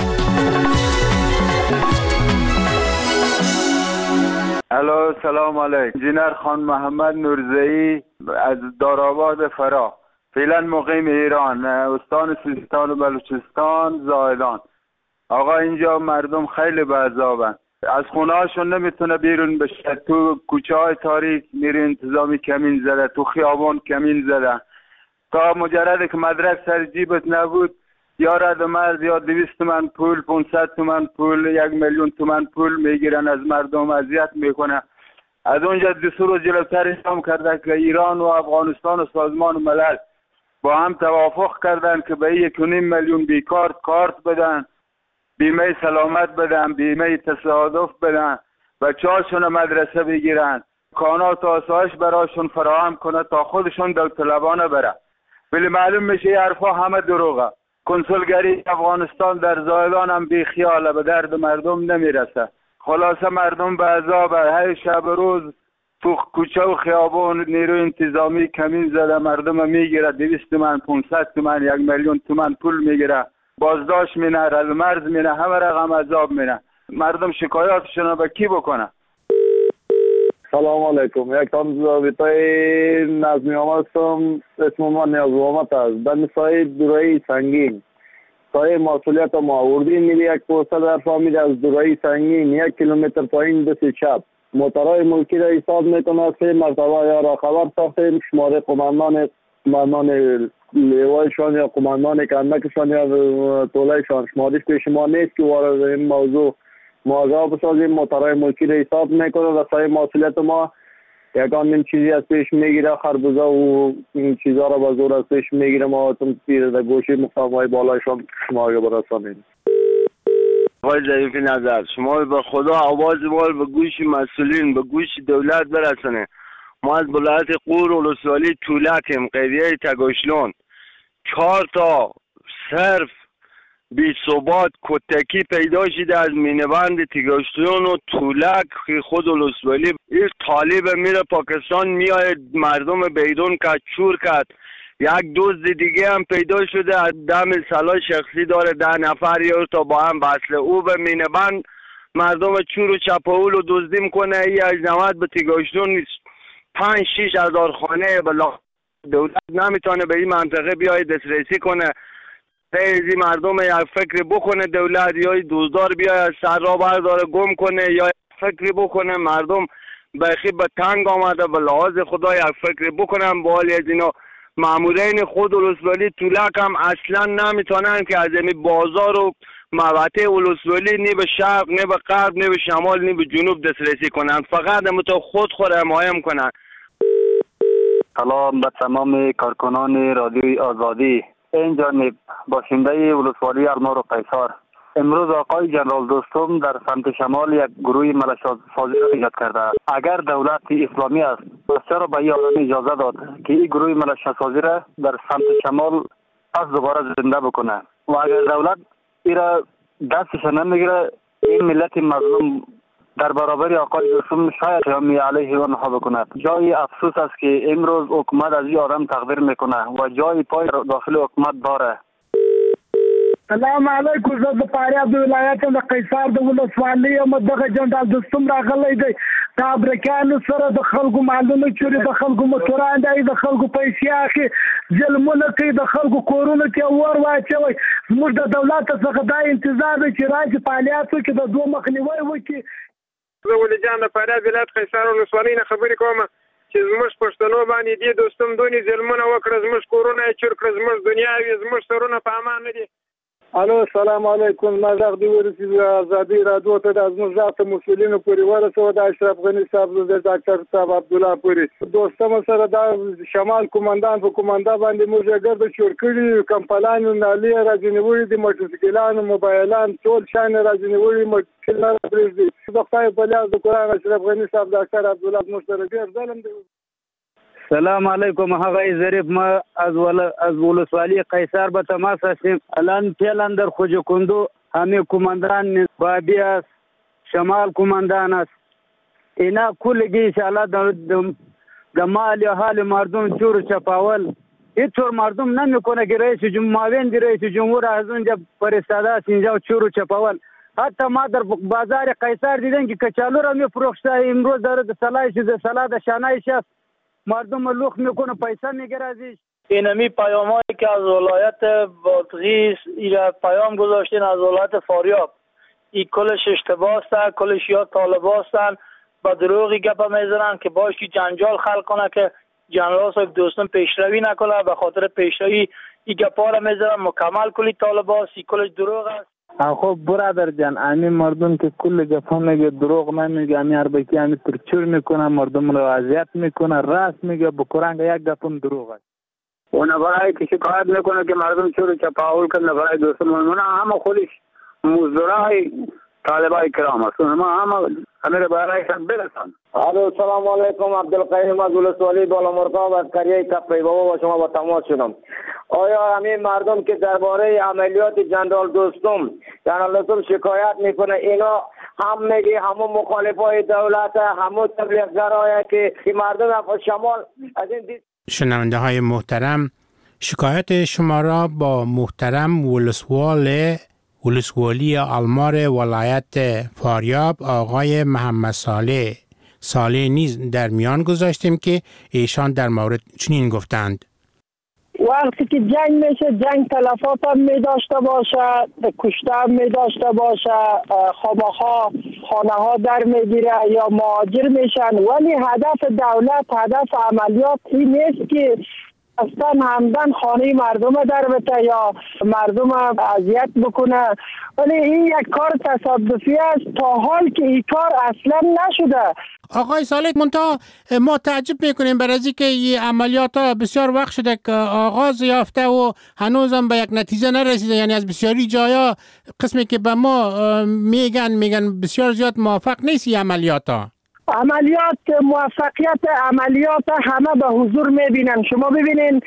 الو، سلام علیکم. انجینر خان محمد نورزئی از دارآباد فرا، فعلا مقیم ایران، استان سیستان و بلوچستان، زاهدان. آقا اینجا مردم خیلی به عذابن، از خونه هاشون نمیتونه بیرون بشه، تو کوچه های تاریک میره انتظامی کمین زده، تو خیابان کمین زده، تا مجرد که مدرک سر جیبت نبود یا رد مرد یا دویست تومن پول، پونصد تومن پول، یک میلیون تومن پول میگیرن از مردم، اذیت میکنه. از اونجا دستور جلوتر اعلام کرده که ایران و افغانستان و سازمان ملل با هم توافق کردن که به یک و نیم میلیون بیکار کارت بدن، بیمه سلامت بدن، بیمه تصادف بدن، بچه‌هاشون مدرسه بگیرن، کانات و آسایش براشون فراهم کنه تا خودشون داوطلبانه بره. ولی معلوم میشه این حرفا همه دروغه. کنسولگری افغانستان در زایلان هم بی خیاله، به درد مردم نمیرسه. خلاصه مردم به عذاب هر شب روز تو کوچه و خیابان نیروی انتظامی کمین زده مردم میگیره، دویست تومن، پانصد تومن، یک میلیون تومن پول میگیره، بازداشت مینه، رزمرز مینه، همه رقم عذاب مینه. مردم شکایاتشون به کی بکنه؟ سلام علیکم. یک تان ضابطه نظمی آمد هستم، اسم ما نیاز آمد است. در مسای دورایی سنگین سایه مسئولیت ما آوردیم، میلی یک پوسته در فامید از دورایی سنگین یک کیلومتر پایین دست چپ موترهای ملکی را حساب میکنه. سه مرتبه یا را خبر ساختیم، شماره قماندان قماندان لیوایشان یا قماندان کندکشان یا طولهشان شمارش پیش ما نیست که وارد این موضوع مواجهه بسازیم. موترهای ملکی را حساب میکنه و سایه مسئولیت ما یکان این چیزی از پیش میگیره، خربوزه و این چیزها را با زور از پیش میگیره. ما تون پیر در گوشی مقامهای بالایشان شما را برسانیم. آقای ضعیف نظر، شما به خدا آواز ما به گوش مسئولین، به گوش دولت برسانه. ما از ولایت غور ولسوالی تولکیم، قریه تگاشلون، چهار تا صرف بی ثبات کتکی پیدا شده از مینبند تگاشلون و تولک که خود ولسوالی. این طالب میره پاکستان میاد مردم بیرون کد چور کد. یک دزد دیگه هم پیدا شده از دم سلاح شخصی داره، ده نفر یا تا با هم بسله او به مینبند مردم چور و چپاول و دزدی میکنه. ای از نوت به تگاشلون نیست پنج شیش هزار خانه بلا دولت نمیتونه به این منطقه بیاید دسترسی کنه. پیزی مردم یک فکر بکنه دولت، یا دوزدار بیاید سر را برداره گم کنه، یا فکر بکنه مردم بخی به تنگ آمده به لحاظ خدا یک فکر بکنم. با حالی از اینا مامورین خود ولسوالی تولک هم اصلا نمیتونن که از این بازار و مقاطع ولسوالی نی به شرق نی به غرب نی به شمال نی به جنوب دسترسی کنن، فقط همونطور خود خود حمایم کنن. سلام به تمام کارکنان رادیوی آزادی. این جانب باشنده ولسوالی المار و قیصر. امروز آقای جنرال دوستم در سمت شمال یک گروه ملشا سازی را ایجاد کرده. اگر دولت اسلامی است چرا به این آدم اجازه داد که این گروه ملشا سازی را در سمت شمال از دوباره زنده بکنه؟ و اگر دولت این را دستش نمیگیره، این ملت مظلوم در برابر آقای دوستم شاید همی علیه آنها بکند. جای افسوس است که امروز حکومت از این آدم تقدیر میکنه و جای پای داخل حکومت داره. سلام علیکم. زه د فاریاب د ولایت د قیصر د ولسوالۍ یم. دغه جنرال دوستم راغلی دی. د افریقایانو سره د خلکو مالونه چوري، د خلکو موټران دی، د خلکو پیسې اخلي، ظلمونه کوي، د خلکو کورونو کې اور واچوي. زموږ د دولت څخه دا انتظار دی چې راشي فعالیت وکړي، د دوه مخنیوی وکړي. زه ولي جان د فاریاب ولایت قیصر ولسوالۍ نه خبرې کوم چې زموږ پښتنو باندې دې دوستم دونې ظلمونه وکړه، زموږ کورونه یې چور کړه، زموږ دنیا یې زموږ سرونه په امان نه دي. الو سلام علیکم. ما غږ دی ورسید آزادی رادیو ته د ازموږ ذات مسولینو پورې ورسو د اشرف غنی صاحب د ډاکټر صاحب عبد الله پورې دوستم سره د شمال کومندان په کومندا باندې موږ ګرځو چور کړی، کمپلان نالي راځنیوي د موټرسایکلانو موبایلان ټول شان راځنیوي موټرسایکلان پرېږدي. د خدای په لاس د قران اشرف غنی صاحب ډاکټر عبد الله مشترک ډیر ظلم دی. سلام علیکم. هغه ظریف ما از ول از ولسوالی قیصر به تماس هستیم. الان فعلا در خوجه کندو همه کماندان بابی است، شمال کماندان است. اینا کلگی انشاءالله د مال یا حال مردم چور چپاول هیچ طور مردم نمیکنه که رئیس جمهوری رئیس جمهور از اونجا فرستاده است اینجا چور چپاول. حتی ما در بازار قیصر دیدن که کچالو را میفروخته، امروز داره د صلاحش د صلاح د شانایش است، مردم لوخ میکنه، پیسه میگیره ازش. اینمی پیامایی که از ولایت بادغیس ایرا پیام گذاشتین از ولایت فاریاب، این کلش اشتباه است، کلش یا طالبا هستن با دروغی گپ میزنن که باش که جنجال خلق کنه که جنرال صاحب دوستم پیشروی نکنه. به خاطر پیشروی این گپا را میزنن، مکمل کلی طالبا است، این کلش دروغ است. خب برادر جان، همین مردم که کل گفا میگه دروغ نمیگه، همین اربکی همین ترچور میکنه، مردم رو اذیت میکنه، راست میگه، بکرانگ یک گفم دروغ است. اون برای که شکایت میکنه که مردم چور چپاول کنه، برای دوستم اونها همه خودش مزدورای طالبای کرام است، اونها همه همه برای شب برسن. الو سلام علیکم. عبدالقیوم از ولسوالی بالا مرغاب از قریه کپری بابا با شما با تماس شدم. آیا همین مردم که درباره عملیات جنرال دوستم جنرال دوستم شکایت میکنه، اینا هم میگی همون مخالفای دولت، همون تبلیغگرایی که مردم شمال از این دید. شنونده های محترم، شکایت شما را با محترم ولسوال ولسوالی آلمار ولایت فاریاب آقای محمد صالح صالح نیز در میان گذاشتیم که ایشان در مورد چنین گفتند: وقتی که جنگ میشه، جنگ تلفات هم می داشته باشه، کشته هم می داشته باشه، خامخا خانه ها در میگیره یا مهاجر میشن، ولی هدف دولت، هدف عملیات این نیست که اصلا همدن خانه مردم در بته یا مردم اذیت بکنه، ولی این یک کار تصادفی است تا حال که این کار اصلا نشده. آقای صالح، منتها ما تعجب میکنیم بر از اینکه این عملیات ها بسیار وقت شده که آغاز یافته و هنوزم به یک نتیجه نرسیده، یعنی از بسیاری جایا قسمی که به ما میگن میگن بسیار زیاد موفق نیست این عملیات ها. عملیات موفقیت عملیات همه به حضور میبینن. شما ببینین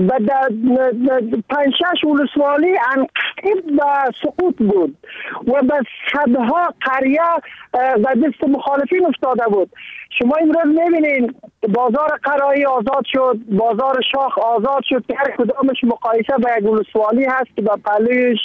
پنج شش ولسوالی انقریب به سقوط بود و به صدها قریه به دست مخالفین افتاده بود. شما امروز میبینین بازار قرایی آزاد شد، بازار شاخ آزاد شد که هر کدامش مقایسه به یک ولسوالی هست که به پلوش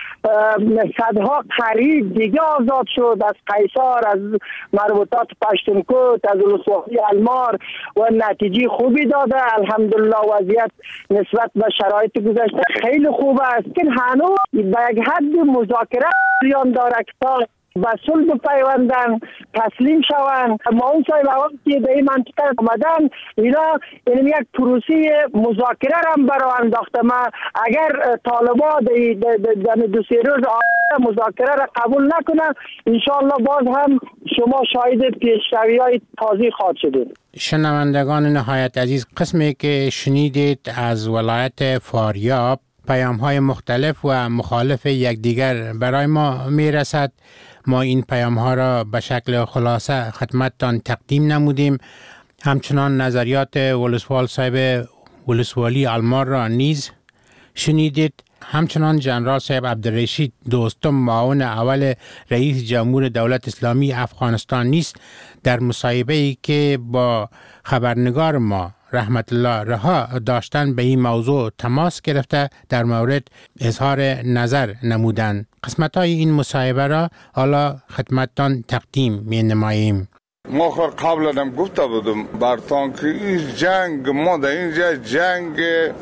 صدها قریه دیگه آزاد شد، از قیصر، از مربوطات پشتونکوت، از ولسوالی المار و نتیجه خوبی داده. الحمدلله وضعیت نسبت به شرایط گذشته خیلی خوب است که هنوز به یک حد مذاکره جریان داره که تا به صلح بپیوندن، تسلیم شوند. ما اون صاحبان که به این منطقه آمدن اینا این یک پروسه مذاکره هم برای انداخته. ما اگر طالبان در دو سه روز مذاکره را قبول نکنن، انشاءالله باز هم شما شاهد پیشروی های تازه خواهد شدید. شنوندگان نهایت عزیز، قسمی که شنیدید از ولایت فاریاب پیام های مختلف و مخالف یکدیگر برای ما میرسد. ما این پیام ها را به شکل خلاصه خدمتتان تقدیم نمودیم. همچنان نظریات ولسوال صاحب ولسوالی آلمار را نیز شنیدید. همچنان جنرال صاحب عبدالرشید دوستم، معاون اول رئیس جمهور دولت اسلامی افغانستان نیست، در مصاحبه‌ای که با خبرنگار ما رحمت الله رها داشتن به این موضوع تماس گرفته در مورد اظهار نظر نمودند. قسمت‌های این مصاحبه را حالا خدمتتان تقدیم می نماییم. ما خور قبلا هم گفته بودم برتان که این جنگ ما در اینجا جنگ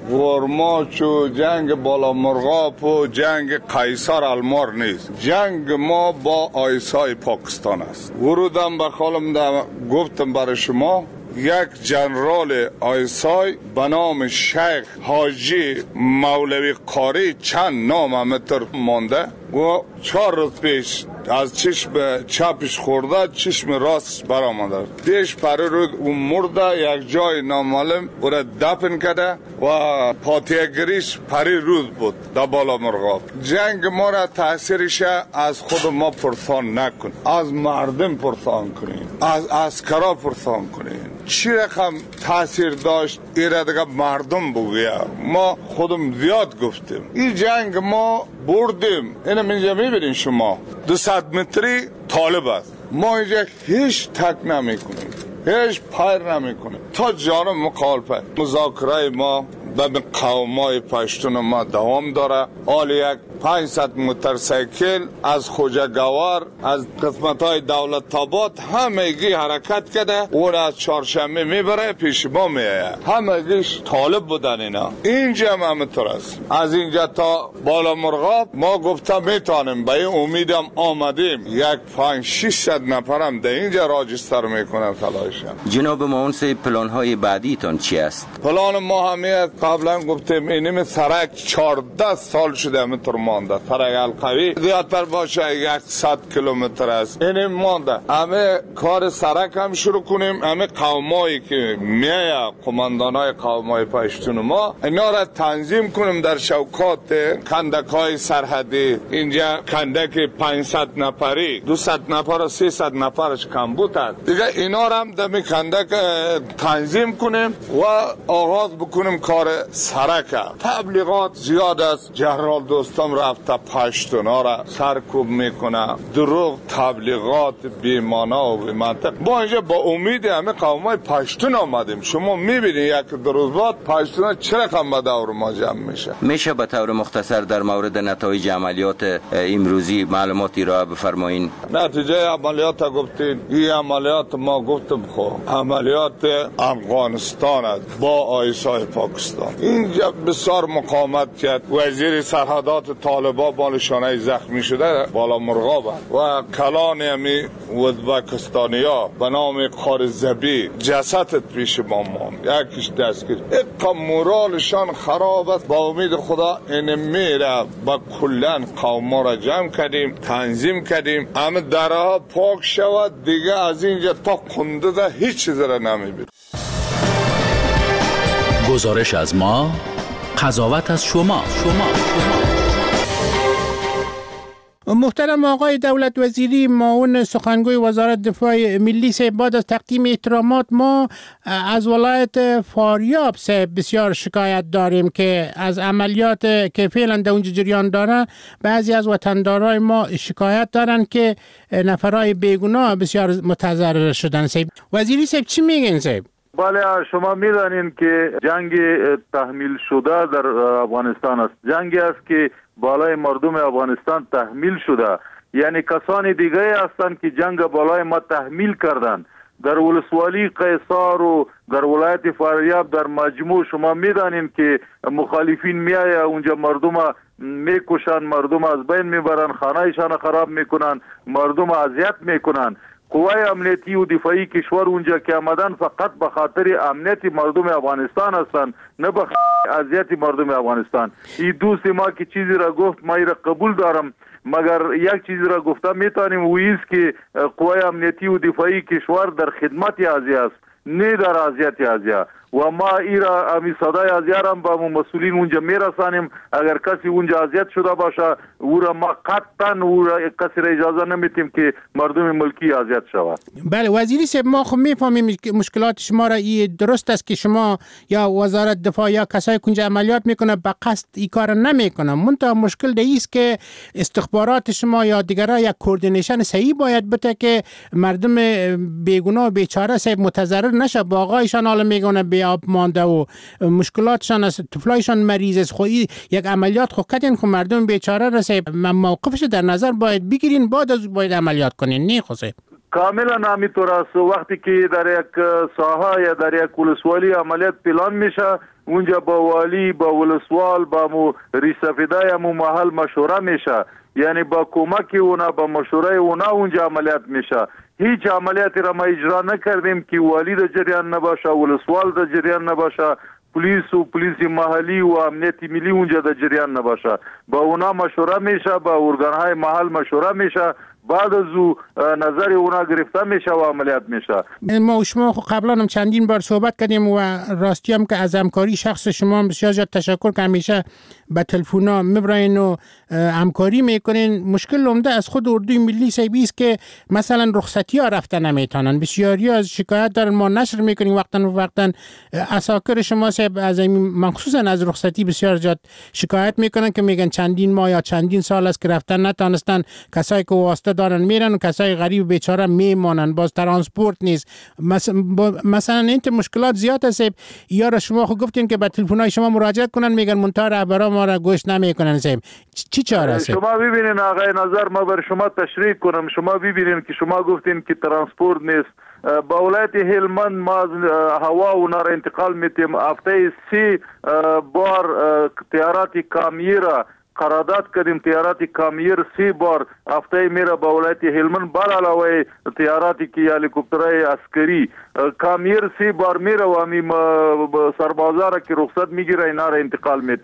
ورماچ و جنگ بالا مرغاب و جنگ قیصر المار نیست. جنگ ما با آیسای پاکستان است. ورودم به خالم گفتم برای شما، یک جنرال آیسای به نام شیخ حاجی مولوی قاری چند نام همتر مانده و چهار روز پیش از چشم چپش خورده، چشم راستش برآمده. دیش پری رود و مرده، یک جای نامعلوم او را دفن کرده و پاتیگریش پری رود بود در بالا مرغاب. جنگ ما را تاثیرش از خود ما پرسان نکن، از مردم پرسان کنین، از عسکرا پرسان کنین چی رقم تاثیر داشت. ایره دیگه مردم بگویه. ما خودم زیاد گفتیم این جنگ ما بردیم. اینم اینجا میبینین شما دو صد متری طالب است. ما اینجا هیچ تک نمی کنیم، هیچ پیر نمی کنیم تا جانب مخالفه. مذاکره ما به قومای پشتون ما دوام داره. آل یک پانصد موتورسیکل از خوجگوار، از قسمت های دولت آباد همگی حرکت کرده. اون از چهارشنبه میبره پیش ما میایه. همگیش طالب بودن اینا. اینجا هم همینطور است. از اینجا تا بالا مرغاب ما گفتم میتونیم، به این امیدم آمدیم. یک پنج ششصد نفرم در اینجا راجستر میکنن خلایشم. جناب معاون، پلان های بعدی تان چی است؟ پلان ما همه قبلا گفتیم اینیم سرک چهارده سال شده همینطور ما مانده. فرق القوی زیادتر باشه صد کیلومتر است. این مانده. همه کار سرک هم شروع کنیم. همه قومایی که میای قماندانای قومای پشتون ما اینا را تنظیم کنیم در شوکات کندک‌های سرحدی. اینجا کندک پانصد نفری دویست نفر سیصد نفرش کم بود است. دیگه اینا را هم در کندک تنظیم کنیم و آغاز بکنیم کار سرک. تبلیغات زیاد است. جنرال دوستم رفته پشتونا را سرکوب میکنه. دروغ تبلیغات بی‌معنا و بی‌منطق. با اینجا با امید همه قومای پشتون آمدیم. شما میبینید یک دو روز بعد پشتونا چرا کم به دور ما جمع میشه. میشه به طور مختصر در مورد نتایج عملیات امروزی معلوماتی را بفرمایید؟ نتیجه عملیات گفتید. این عملیات ما گفتم خو عملیات افغانستان است با آیسای پاکستان. اینجا بسیار مقاومت کرد. وزیر سرحدات طالبا بالشانه زخمی شده بالا مرغاب و کلان همی ازبکستانیا به نام قارزبی جسدت پیش ما ماند. یکیش دستگیر. اقا مورالشان خراب است. با امید خدا این میره با کلن قوم را جمع کردیم تنظیم کردیم. همه درها پاک شود دیگه از اینجا تا قندوز هیچ چیز را نمیبینیم. گزارش از ما، قضاوت از شما. شما محترم آقای دولت وزیری معاون سخنگوی وزارت دفاع ملی صاحب، بعد از تقدیم احترامات ما از ولایت فاریاب صاحب بسیار شکایت داریم که از عملیات که فعلا در اونجا جریان داره بعضی از وطندارای ما شکایت دارن که نفرای بیگناه بسیار متضرر شدن. صاحب وزیری صاحب چی میگن صاحب؟ بله شما میدانین که جنگ تحمیل شده در افغانستان است. جنگی است که بالای مردم افغانستان تحمیل شده. یعنی کسان دیگه هستند که جنگ بالای ما تحمیل کردند. در ولسوالی قیصار و در ولایت فاریاب در مجموع شما میدانین که مخالفین میایه اونجا مردم میکشن، مردم از بین میبرن، خانهشان خراب میکنن، مردم اذیت میکنن. قوای امنیتی و دفاعی کشور اونجا که آمدن فقط به خاطر امنیت مردم افغانستان هستند، نه به خاطر اذیت مردم افغانستان. این دوست ما که چیزی را گفت ما را قبول دارم، مگر یک چیزی را گفته میتونیم و ایست که قوای امنیتی و دفاعی کشور در خدمت ازیا است، نه در اذیت ازیا. و ما ایرا امی صدای ازیارم با مسئولین اونجا میرسانیم. اگر کسی اونجا اذیت شده باشه او را ما قطعا او را کسی را اجازه نمیتیم که مردم ملکی اذیت شود. بله وزیری صاحب ما خب میفهمیم مشکلات شما را. این درست است که شما یا وزارت دفاع یا کسای که اونجا عملیات میکنه به قصد این کار نمیکنه. منتها مشکل ده است که استخبارات شما یا دیگرها یک کوردینیشن صحیح باید بده که مردم بیگناه و بیچاره صاحب متضرر نشه. باغایشان حالا میگونه بی آب مانده و مشکلاتشان است، طفلایشان مریض است. خو یک عملیات خو کردین خو مردم بیچاره رسه موقفش در نظر باید بگیرین بعد از باید عملیات کنین. نه خوسه کاملا همینطور است. وقتی که در یک ساحه یا در یک ولسوالی عملیات پلان میشه اونجا با والی با ولسوال با مو ریسفیدای مو محل مشوره میشه، یعنی با کمک اونا با مشوره اونا اونجا عملیات میشه. هیچ عملیاتی را ما اجرا نکردیم که والی در جریان نباشه، ولسوال در جریان نباشه، پلیس و پلیس محلی و امنیت ملی اونجا در جریان نباشه. با اونا مشوره میشه، با ارگانهای محل مشوره میشه، بعد از او نظر اونا گرفته میشه و عملیات میشه. ما و شما قبلا هم چندین بار صحبت کردیم و راستی هم که از همکاری شخص شما بسیار زیاد تشکر که همیشه به تلفونا میبرین و همکاری میکنین. مشکل عمده از خود اردوی ملی صاحبی است که مثلا رخصتی ها رفته نمیتونن. بسیاری از شکایت دارن، ما نشر میکنیم وقتا و وقتا. اساکر شما صاحب از مخصوصا از رخصتی بسیار زیاد شکایت میکنن که میگن چندین ماه یا چندین سال است که رفتن نتونستن. کسایی که واسطه دارن میرن و کسای غریب بیچاره میمونن، باز ترانسپورت نیست. مثلا این مشکلات زیاد است. یا را شما خود گفتین که به تلفن‌های شما مراجعه کنن میگن منتها رهبرا ما را گوش نمیکنن. صاحب چی چاره است؟ شما ببینین آقای نظر ما بر شما تشریح کنم. شما ببینین که شما گفتین که ترانسپورت نیست. با ولایت هلمند ما هوا اونا را انتقال میتیم. هفته سی بار تیارات کامیه را قرارداد کردیم. تیارات کامیر سی بار هفته میره با ولایت هلمند، بر علاوه تیاراتی که هلیکوپترهای عسکری کامیر سی بار میره و همین سربازا را که رخصت میگیره اینا را انتقال میته.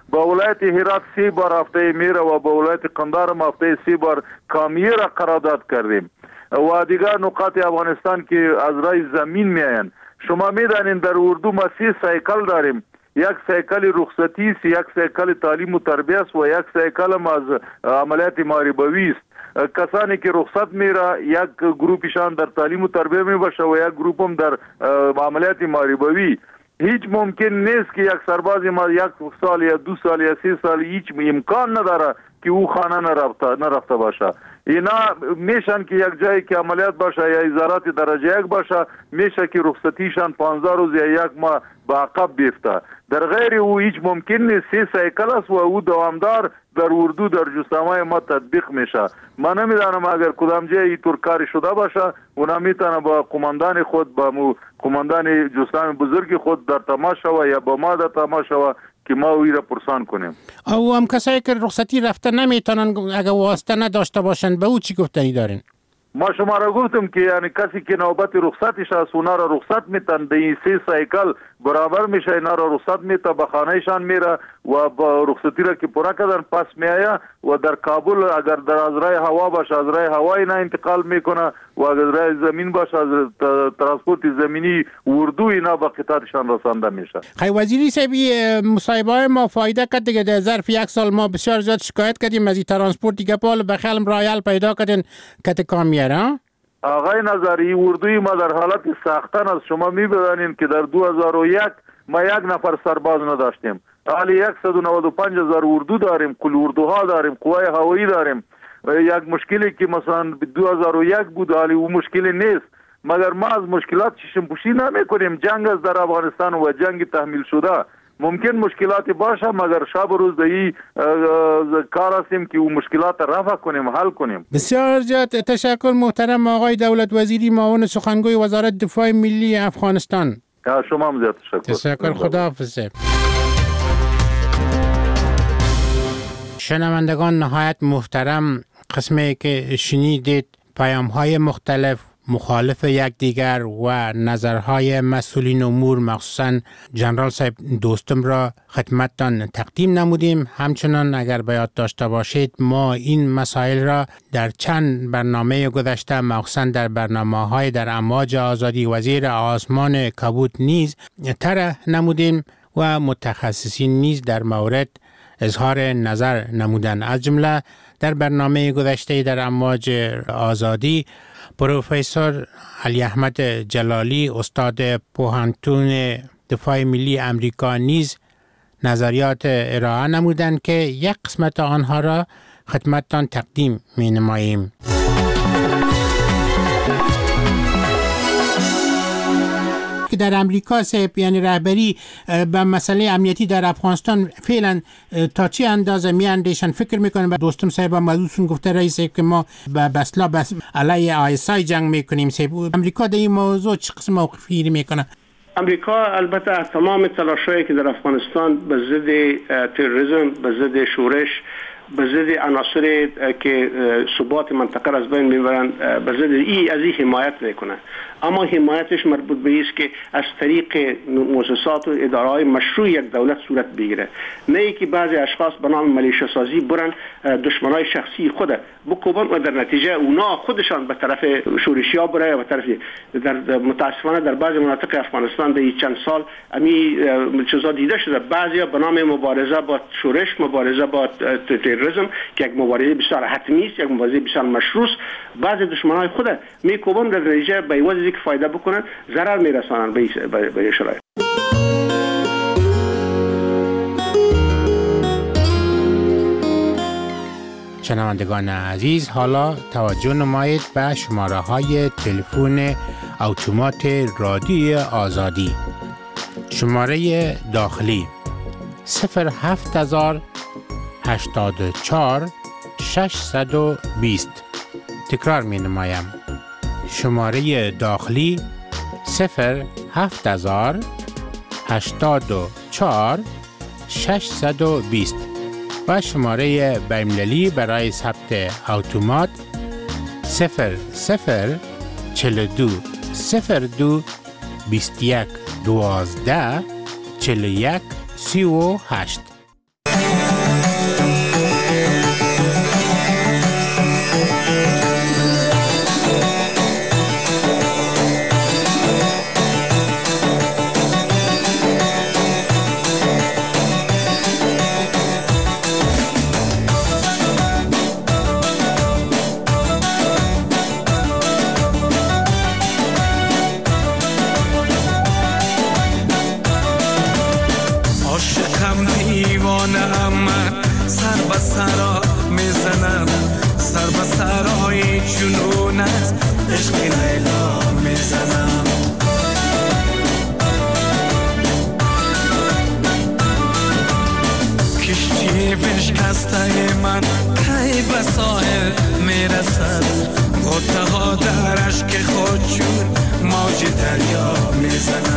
با ولایت هرات سی بار هفته میره و با ولایت قندهار هم هفته سی بار کامیه را قرارداد کردیم و دیگر نقاط افغانستان که از رای زمین میاین. شما میدانین در اردو ما سی سایکل داریم، یک سایکل رخصتی است، یک سایکل تعلیم و تربیت است و یک سایکل هم از عملیات محاربوی است. کسانی که رخصت میره یک گروپشان در تعلیم و تربیت می باشه و یک گروپ هم در عملیات محاربوی. هیچ ممکن نیست که یک سرباز ما یک سال یا دو سال یا سی سال هیچ امکان نداره که او خانه نرفته نرفته باشه. اینا میشن که یک جایی که عملیات باشه یا ازارات درجه یک باشه، میشه که رخصتیشان پانزده روز یا یک ماه به عقب بیفته. در غیر او هیچ ممکن نیست. سی سایکل است و او دوامدار در اردو در جسامه ما تطبیق میشه. من نمیدانم اگر کدام جایی اینطور کاری شده باشه اونا میتونه با قماندان خود با مو قماندان جسام بزرگ خود در تماس و یا با ما در تماس و که ما اوی را پرسان کنیم. او هم کسایی که رخصتی رفته نمیتونن اگر واسطه نداشته باشن به او چی گفتنی دارین؟ ما شما را گفتم که یعنی کسی که نوبت رخصتش از اونا را رخصت میتن در این سه سایکل برابر میشه، اینا را رخصت میته به خانهشان میره و با رخصتی را که پورا کردن پس میآید و در کابل اگر در از رای هوا باشه از رای هوا اینا انتقال میکنه و اگر رای زمین باشه از ترانسپورت زمینی اردو اینا به قطارشان رسانده میشه. خیلی وزیری صاحبی مصاحبه ما فایده کرد دیگه. در ظرف یک سال ما بسیار زیاد شکایت کردیم از این ترانسپورتی که پال به خلم رایل پیدا کردن کت کامیه را. آقای نظری اردوی ما در حالت ساختن است. شما میبینید که در دو هزار و یک ما یک نفر سرباز نداشتیم، حالی صد و نود و پنج هزار اردو داریم، کل اردوها داریم، قوای هوایی داریم. یک مشکلی که مثلا دو هزار و یک بود حالی او مشکلی نیست، مگر ما از مشکلات چشم پوشی نمی کنیم. جنگ است در افغانستان و جنگ تحمیل شده، ممکن مشکلاتی باشه مگر شب و روز دهی کار هستیم که او مشکلات رفع کنیم حل کنیم. بسیار زیاد تشکر محترم آقای دولت وزیری معاون سخنگوی وزارت دفاع ملی افغانستان. شما هم زیاد تشکر. تشکر. خداحافظ. شنوندگان نهایت محترم، قسمی که شنیدید پیام های مختلف مخالف یکدیگر و نظرهای مسئولین امور مخصوصاً جنرال صاحب دوستم را خدمتتان تقدیم نمودیم. همچنان اگر به یاد داشته باشید ما این مسائل را در چند برنامه گذشته مخصوصاً در برنامه‌های در امواج آزادی وزیر آسمان کبود نیز طرح نمودیم و متخصصین نیز در مورد اظهار نظر نمودن. از جمله در برنامه گذشته در امواج آزادی پروفسور علی احمد جلالی استاد پوهنتون دفاع ملی امریکا نیز نظریات ارائه نمودند که یک قسمت آنها را خدمتتان تقدیم می نماییم. که در امریکا سیب یعنی رهبری به مسئله امنیتی در افغانستان فعلا تا چه اندازه می اندیشن فکر میکنن. دوستم صاحب موضوعشون گفته رئیس سیب که ما به بسلا بس علیه آیسای جنگ میکنیم. سیب امریکا در این موضوع چه قسم موقفی گیری میکنه؟ امریکا البته از تمام تلاشایی که در افغانستان به ضد تروریسم، به ضد شورش، به ضد عناصر که ثبات منطقه را از بین میبرن، به ضد ای از این حمایت میکنه، اما حمایتش مربوط به است که از طریق مؤسسات و اداره‌های مشروع یک دولت صورت بگیره، نه ای که بعضی اشخاص به نام ملیشه سازی برن دشمنای شخصی خود بکوبن و در نتیجه اونا خودشان به طرف شورشیا بره و طرف در متاسفانه در بعضی مناطق افغانستان در چند سال امی چیزا دیده شده. بعضیا به نام مبارزه با شورش، مبارزه با تروریسم که یک مبارزه بسیار حتمی است، یک مبارزه بسیار مشروع است، بعضی دشمنای خود میکوبن در نتیجه به وجه که فایده بکنن ضرر میرسانن به به شرایط. شنوندگان عزیز، حالا توجه نمایید به شماره های تلفن اتومات رادیوی آزادی. شماره داخلی صفر هفت هزار هشتاد و چهار ششصد و بیست. تکرار می نمایم. شماره داخلی صفر هفت هزار هشتاد و چهار ششصد و بیست و شماره بین‌المللی برای ثبت اتومات صفر صفر چهل و دو صفر دو بیست و یک دوازده چهل و یک سی و هشت. بزنم